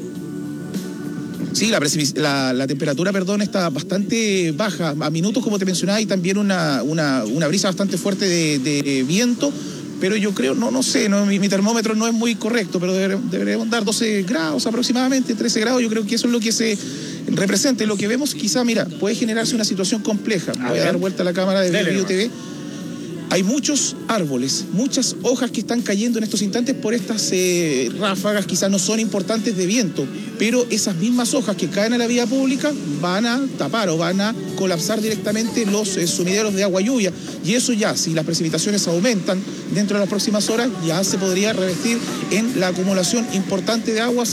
Sí, la, la, la temperatura, perdón, está bastante baja. A minutos, como te mencionaba, y también una, una, una brisa bastante fuerte de, de viento. Pero yo creo, no, no sé, no, mi, mi termómetro no es muy correcto, pero deberíamos debe dar doce grados aproximadamente, trece grados. Yo creo que eso es lo que se representa. Lo que vemos, quizá, mira, puede generarse una situación compleja. Voy a dar vuelta a la cámara de Bio T V. Hay muchos árboles, muchas hojas que están cayendo en estos instantes por estas eh, ráfagas, quizás no son importantes de viento, pero esas mismas hojas que caen a la vía pública van a tapar o van a colapsar directamente los eh, sumideros de agua lluvia. Y eso ya, si las precipitaciones aumentan dentro de las próximas horas, ya se podría revestir en la acumulación importante de aguas en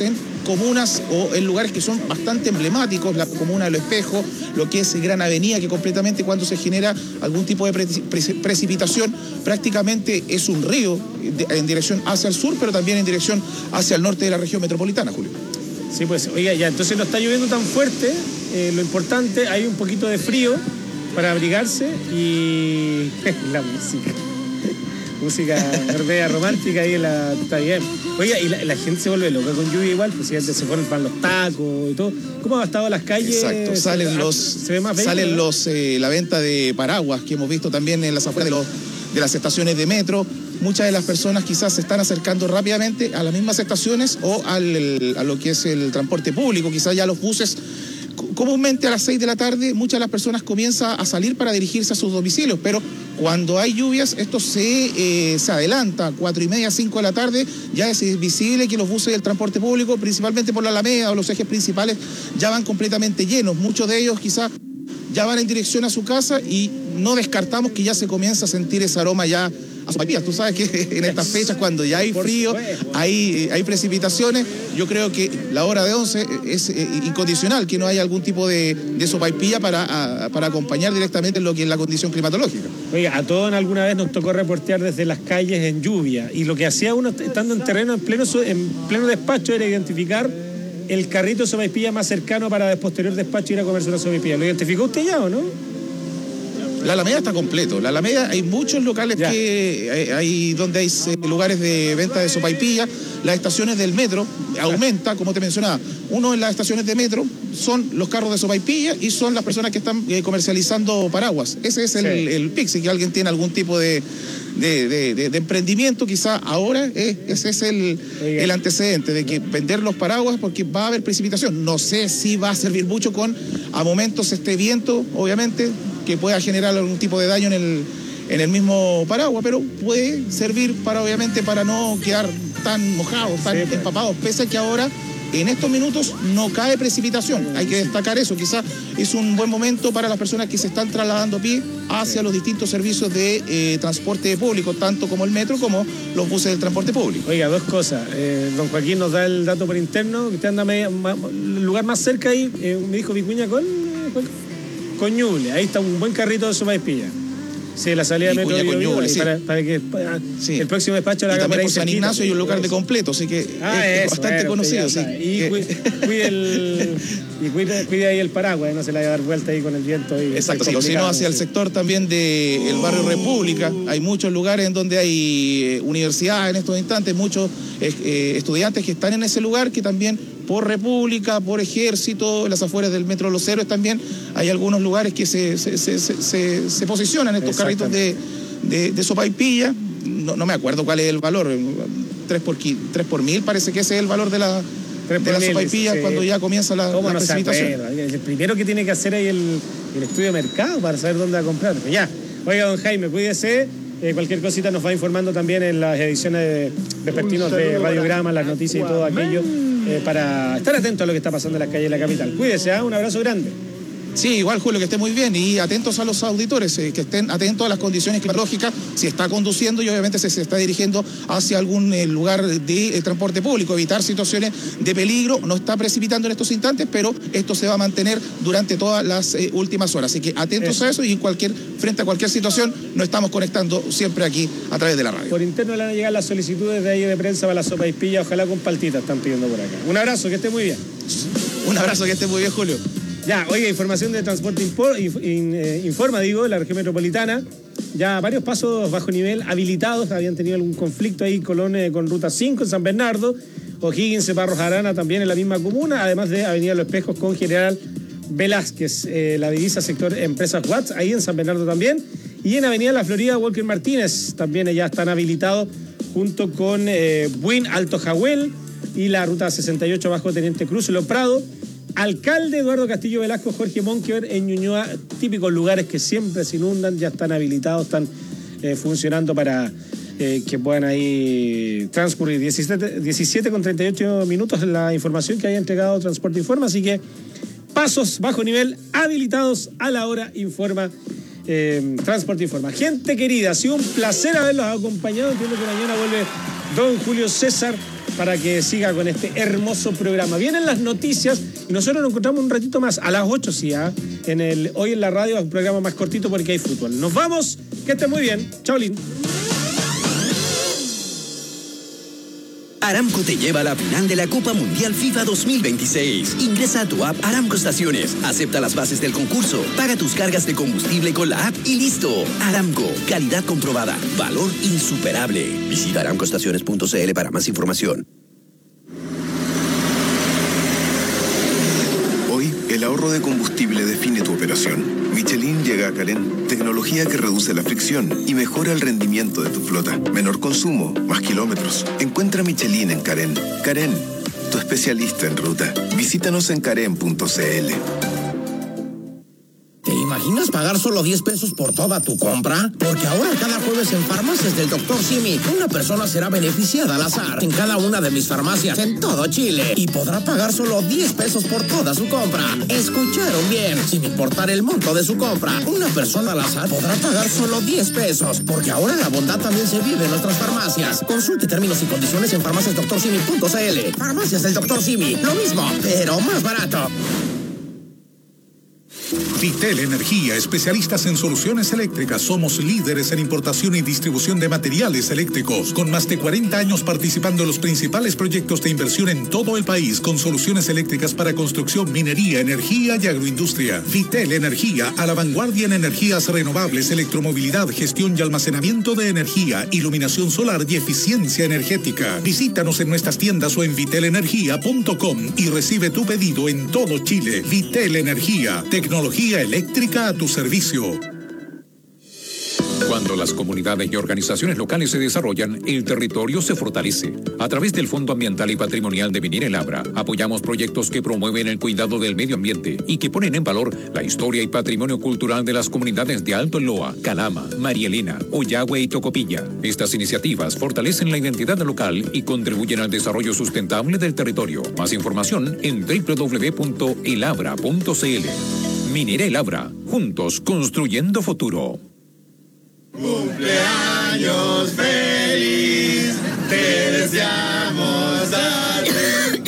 comunas o en lugares que son bastante emblemáticos, la comuna de Los Espejos, lo que es Gran Avenida, que completamente cuando se genera algún tipo de pre pre precipitación, prácticamente es un río de, en dirección hacia el sur, pero también en dirección hacia el norte de la región metropolitana, Julio. Sí, pues, oiga, ya, entonces no está lloviendo tan fuerte, eh, lo importante, hay un poquito de frío para abrigarse y la música. Música verdadera romántica ahí la, está bien. Oiga, y la, la gente se vuelve loca con lluvia igual, pues si se ponen para los tacos y todo. ¿Cómo ha estado las calles? Exacto, salen los, se ve más bello, salen ¿no? los eh, la venta de paraguas que hemos visto también en las afueras de, los, de las estaciones de metro. Muchas de las personas quizás se están acercando rápidamente a las mismas estaciones o al, el, a lo que es el transporte público, quizás ya los buses. Comúnmente a las seis de la tarde muchas de las personas comienzan a salir para dirigirse a sus domicilios, pero cuando hay lluvias esto se, eh, se adelanta, a cuatro y media, cinco de la tarde, ya es visible que los buses del transporte público, principalmente por la Alameda o los ejes principales, ya van completamente llenos. Muchos de ellos quizás ya van en dirección a su casa y no descartamos que ya se comienza a sentir ese aroma ya a sopaipillas. Tú sabes que en estas fechas, cuando ya hay frío, hay, hay precipitaciones, yo creo que la hora de once es incondicional que no haya algún tipo de, de sopaipilla para, a, para acompañar directamente lo que es la condición climatológica. Oiga, a todos alguna vez nos tocó reportear desde las calles en lluvia, y lo que hacía uno estando en terreno, en pleno, en pleno despacho, era identificar el carrito de sopaipilla más cercano para posterior despacho ir a comerse una sopaipilla. ¿Lo identificó usted ya o no? La Alameda está completo. La Alameda hay muchos locales ya. que hay, hay donde hay eh, lugares de venta de sopaipilla. Las estaciones del metro aumenta, como te mencionaba. Uno en las estaciones de metro son los carros de sopaipilla y son las personas que están eh, comercializando paraguas. Ese es el, sí. el pic. Si alguien tiene algún tipo de, de, de, de, de emprendimiento, quizá ahora eh, ese es el, el antecedente de que vender los paraguas, porque va a haber precipitación. No sé si va a servir mucho con a momentos este viento, obviamente, que pueda generar algún tipo de daño en el, en el mismo paraguas, pero puede servir para, obviamente, para no quedar tan mojados, tan sí, empapados, pese a que ahora, en estos minutos, no cae precipitación. Hay que destacar eso. Quizás es un buen momento para las personas que se están trasladando a pie hacia los distintos servicios de eh, transporte público, tanto como el metro como los buses del transporte público. Oiga, dos cosas. Eh, don Joaquín nos da el dato por interno, que usted anda media, ma, el lugar más cerca ahí, eh, me dijo Vicuña con... con con Ñuble, ahí está un buen carrito de sopaipilla. Sí, la salida de metro de Ñuble, sí. para, para que para, sí. el próximo despacho la haga por ahí. Por San Ignacio hay un lugar de completo, así que ah, es eso, bastante bueno, conocido. Sí. Y cuide, cuide, el, y cuide, cuide ahí el paraguas, no se le vaya a dar vuelta ahí con el viento. Ahí, exacto, sí, sino hacia sí. el sector también del barrio República. Hay muchos lugares en donde hay eh, universidades en estos instantes, muchos eh, estudiantes que están en ese lugar, que también por República, por Ejército, en las afueras del Metro Los Héroes también hay algunos lugares que se, se, se, se, se posicionan estos carritos de, de, de sopaipilla. No, no me acuerdo cuál es el valor, tres por, tres por mil parece que ese es el valor de la, de la sopaipilla sí. cuando ya comienza la, la no precipitación. El primero que tiene que hacer ahí el, el estudio de mercado para saber dónde va a comprar. Ya, oiga, don Jaime, cuídese. Eh, cualquier cosita nos va informando también en las ediciones de, vespertinos de Radiograma, las noticias y todo aquello, eh, para estar atento a lo que está pasando en las calles de la capital. Cuídese, ¿eh? Un abrazo grande. Sí, igual, Julio, que esté muy bien, y atentos a los auditores, eh, que estén atentos a las condiciones climatológicas, si está conduciendo y obviamente se, se está dirigiendo hacia algún eh, lugar de eh, transporte público, evitar situaciones de peligro. No está precipitando en estos instantes, pero esto se va a mantener durante todas las eh, últimas horas, así que atentos eso. a eso, y en cualquier, frente a cualquier situación nos estamos conectando siempre aquí a través de la radio. Por interno le van a llegar las solicitudes de ahí de prensa para la sopaipilla, ojalá con paltitas están pidiendo por acá. Un abrazo, que esté muy bien. Un abrazo, que esté muy bien, Julio. Ya, oiga, información de Transporte Impor, in, eh, Informa, digo, la región metropolitana. Ya varios pasos bajo nivel habilitados, habían tenido algún conflicto ahí Colón eh, con Ruta cinco en San Bernardo, O'Higgins, Barros Arana también en la misma comuna, además de Avenida Los Espejos con General Velázquez, eh, la divisa sector Empresas Watts, ahí en San Bernardo también, y en Avenida La Florida, Walker Martínez, también ya están habilitados, junto con eh, Buin, Alto Jahuel, y la Ruta sesenta y ocho bajo Teniente Cruz, Lo Prado. Alcalde Eduardo Castillo Velasco, Jorge Monkever en Ñuñoa, típicos lugares que siempre se inundan, ya están habilitados, están eh, funcionando para eh, que puedan ahí transcurrir. diecisiete con treinta y ocho minutos la información que haya entregado Transporte Informa, así que pasos bajo nivel habilitados a la hora Informa, eh, Transporte Informa. Gente querida, ha sido un placer haberlos acompañado. Entiendo que mañana vuelve don Julio César para que siga con este hermoso programa. Vienen las noticias y nosotros nos encontramos un ratito más, a las ocho, sí, ¿eh? en el, hoy en la radio, un programa más cortito porque hay fútbol. Nos vamos, que estén muy bien. Chao, Lin. Aramco te lleva a la final de la Copa Mundial FIFA dos mil veintiséis. Ingresa a tu app Aramco Estaciones, acepta las bases del concurso, paga tus cargas de combustible con la app y listo. Aramco, calidad comprobada, valor insuperable. Visita aramco estaciones punto c l para más información. Hoy, el ahorro de combustible define tu operación. Michelin llega a Carén, tecnología que reduce la fricción y mejora el rendimiento de tu flota. Menor consumo, más kilómetros. Encuentra Michelin en Carén. Carén, tu especialista en ruta. Visítanos en carén punto c l. ¿Te imaginas pagar solo diez pesos por toda tu compra? Porque ahora cada jueves en Farmacias del doctor Simi, una persona será beneficiada al azar en cada una de mis farmacias en todo Chile y podrá pagar solo diez pesos por toda su compra. Escucharon bien, sin importar el monto de su compra, una persona al azar podrá pagar solo diez pesos, porque ahora la bondad también se vive en nuestras farmacias. Consulte términos y condiciones en farmacias doctor simi punto c l. Farmacias del doctor Simi, lo mismo, pero más barato. Vitel Energía, especialistas en soluciones eléctricas. Somos líderes en importación y distribución de materiales eléctricos, con más de cuarenta años participando en los principales proyectos de inversión en todo el país, con soluciones eléctricas para construcción, minería, energía y agroindustria. Vitel Energía, a la vanguardia en energías renovables, electromovilidad, gestión y almacenamiento de energía, iluminación solar y eficiencia energética. Visítanos en nuestras tiendas o en vitel energía punto com y recibe tu pedido en todo Chile. Vitel Energía, tecnología eléctrica a tu servicio. Cuando las comunidades y organizaciones locales se desarrollan, el territorio se fortalece. A través del Fondo Ambiental y Patrimonial de Minera El Abra, apoyamos proyectos que promueven el cuidado del medio ambiente y que ponen en valor la historia y patrimonio cultural de las comunidades de Alto Loa, Calama, María Elena, Ollagüe y Tocopilla. Estas iniciativas fortalecen la identidad local y contribuyen al desarrollo sustentable del territorio. Más información en doble u doble u doble u punto el abra punto c l. Minera El Abra, juntos construyendo futuro. Cumpleaños feliz, te deseamos darte.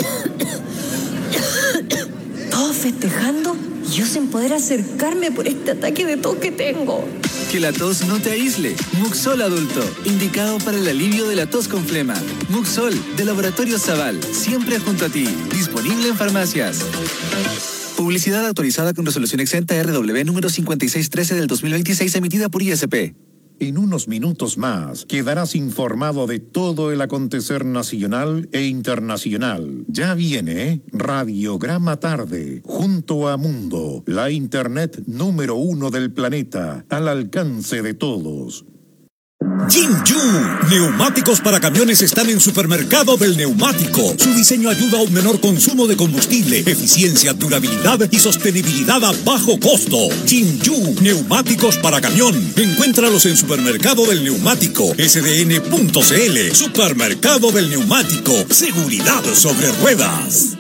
Todos festejando y yo sin poder acercarme por este ataque de tos que tengo. Que la tos no te aísle. Muxol Adulto, indicado para el alivio de la tos con flema. Muxol, de Laboratorio Zaval, siempre junto a ti. Disponible en farmacias. Publicidad autorizada con resolución exenta R W número cincuenta y seis trece del dos mil veintiséis, emitida por I S P. En unos minutos más quedarás informado de todo el acontecer nacional e internacional. Ya viene Radiograma Tarde, junto a Mundo, la internet número uno del planeta, al alcance de todos. Jinju, neumáticos para camiones están en Supermercado del Neumático. Su diseño ayuda a un menor consumo de combustible, eficiencia, durabilidad y sostenibilidad a bajo costo. Jinju, neumáticos para camión. Encuéntralos en Supermercado del Neumático, S D N punto c l. Supermercado del Neumático, seguridad sobre ruedas.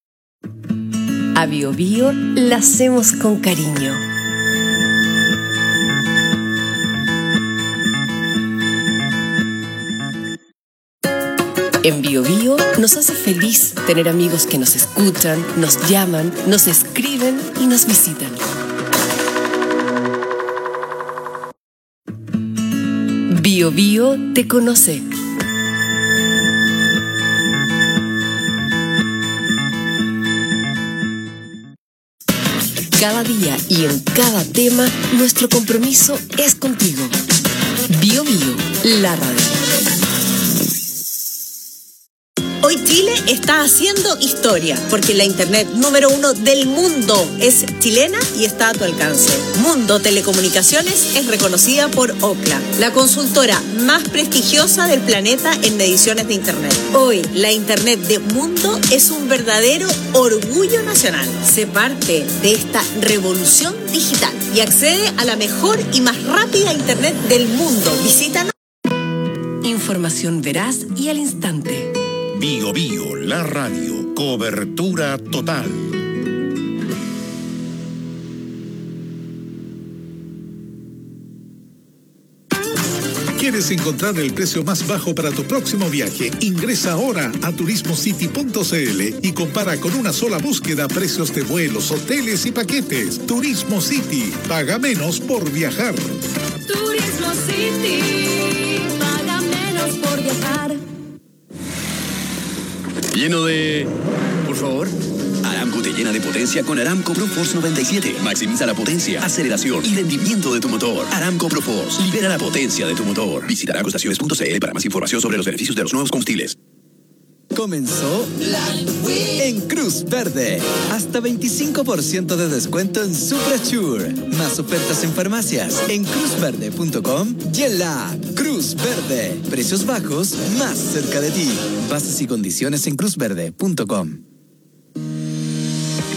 A Bio Bio la hacemos con cariño. En Bio Bio nos hace feliz tener amigos que nos escuchan, nos llaman, nos escriben y nos visitan. Bio Bio te conoce. Cada día y en cada tema, nuestro compromiso es contigo. Bio Bio, la radio. Hoy Chile está haciendo historia, porque la internet número uno del mundo es chilena y está a tu alcance. Mundo Telecomunicaciones es reconocida por Ookla, la consultora más prestigiosa del planeta en mediciones de internet. Hoy, la internet de Mundo es un verdadero orgullo nacional. Sé parte de esta revolución digital y accede a la mejor y más rápida internet del mundo. Visítanos. Información veraz y al instante. Bio Bio, la radio, cobertura total. ¿Quieres encontrar el precio más bajo para tu próximo viaje? Ingresa ahora a turismo city punto c l y compara con una sola búsqueda precios de vuelos, hoteles y paquetes. Turismo City. Paga menos por viajar. Turismo City. Paga menos por viajar. Lleno de... Por favor. Aramco te llena de potencia con Aramco ProForce noventa y siete. Maximiza la potencia, aceleración y rendimiento de tu motor. Aramco ProForce. Libera la potencia de tu motor. Visita aramco estaciones punto c l para más información sobre los beneficios de los nuevos combustibles. Comenzó en Cruz Verde. Hasta veinticinco por ciento de descuento en Suprasure. Más ofertas en farmacias en cruz verde punto com y en la app Cruz Verde. Precios bajos más cerca de ti. Bases y condiciones en cruz verde punto com.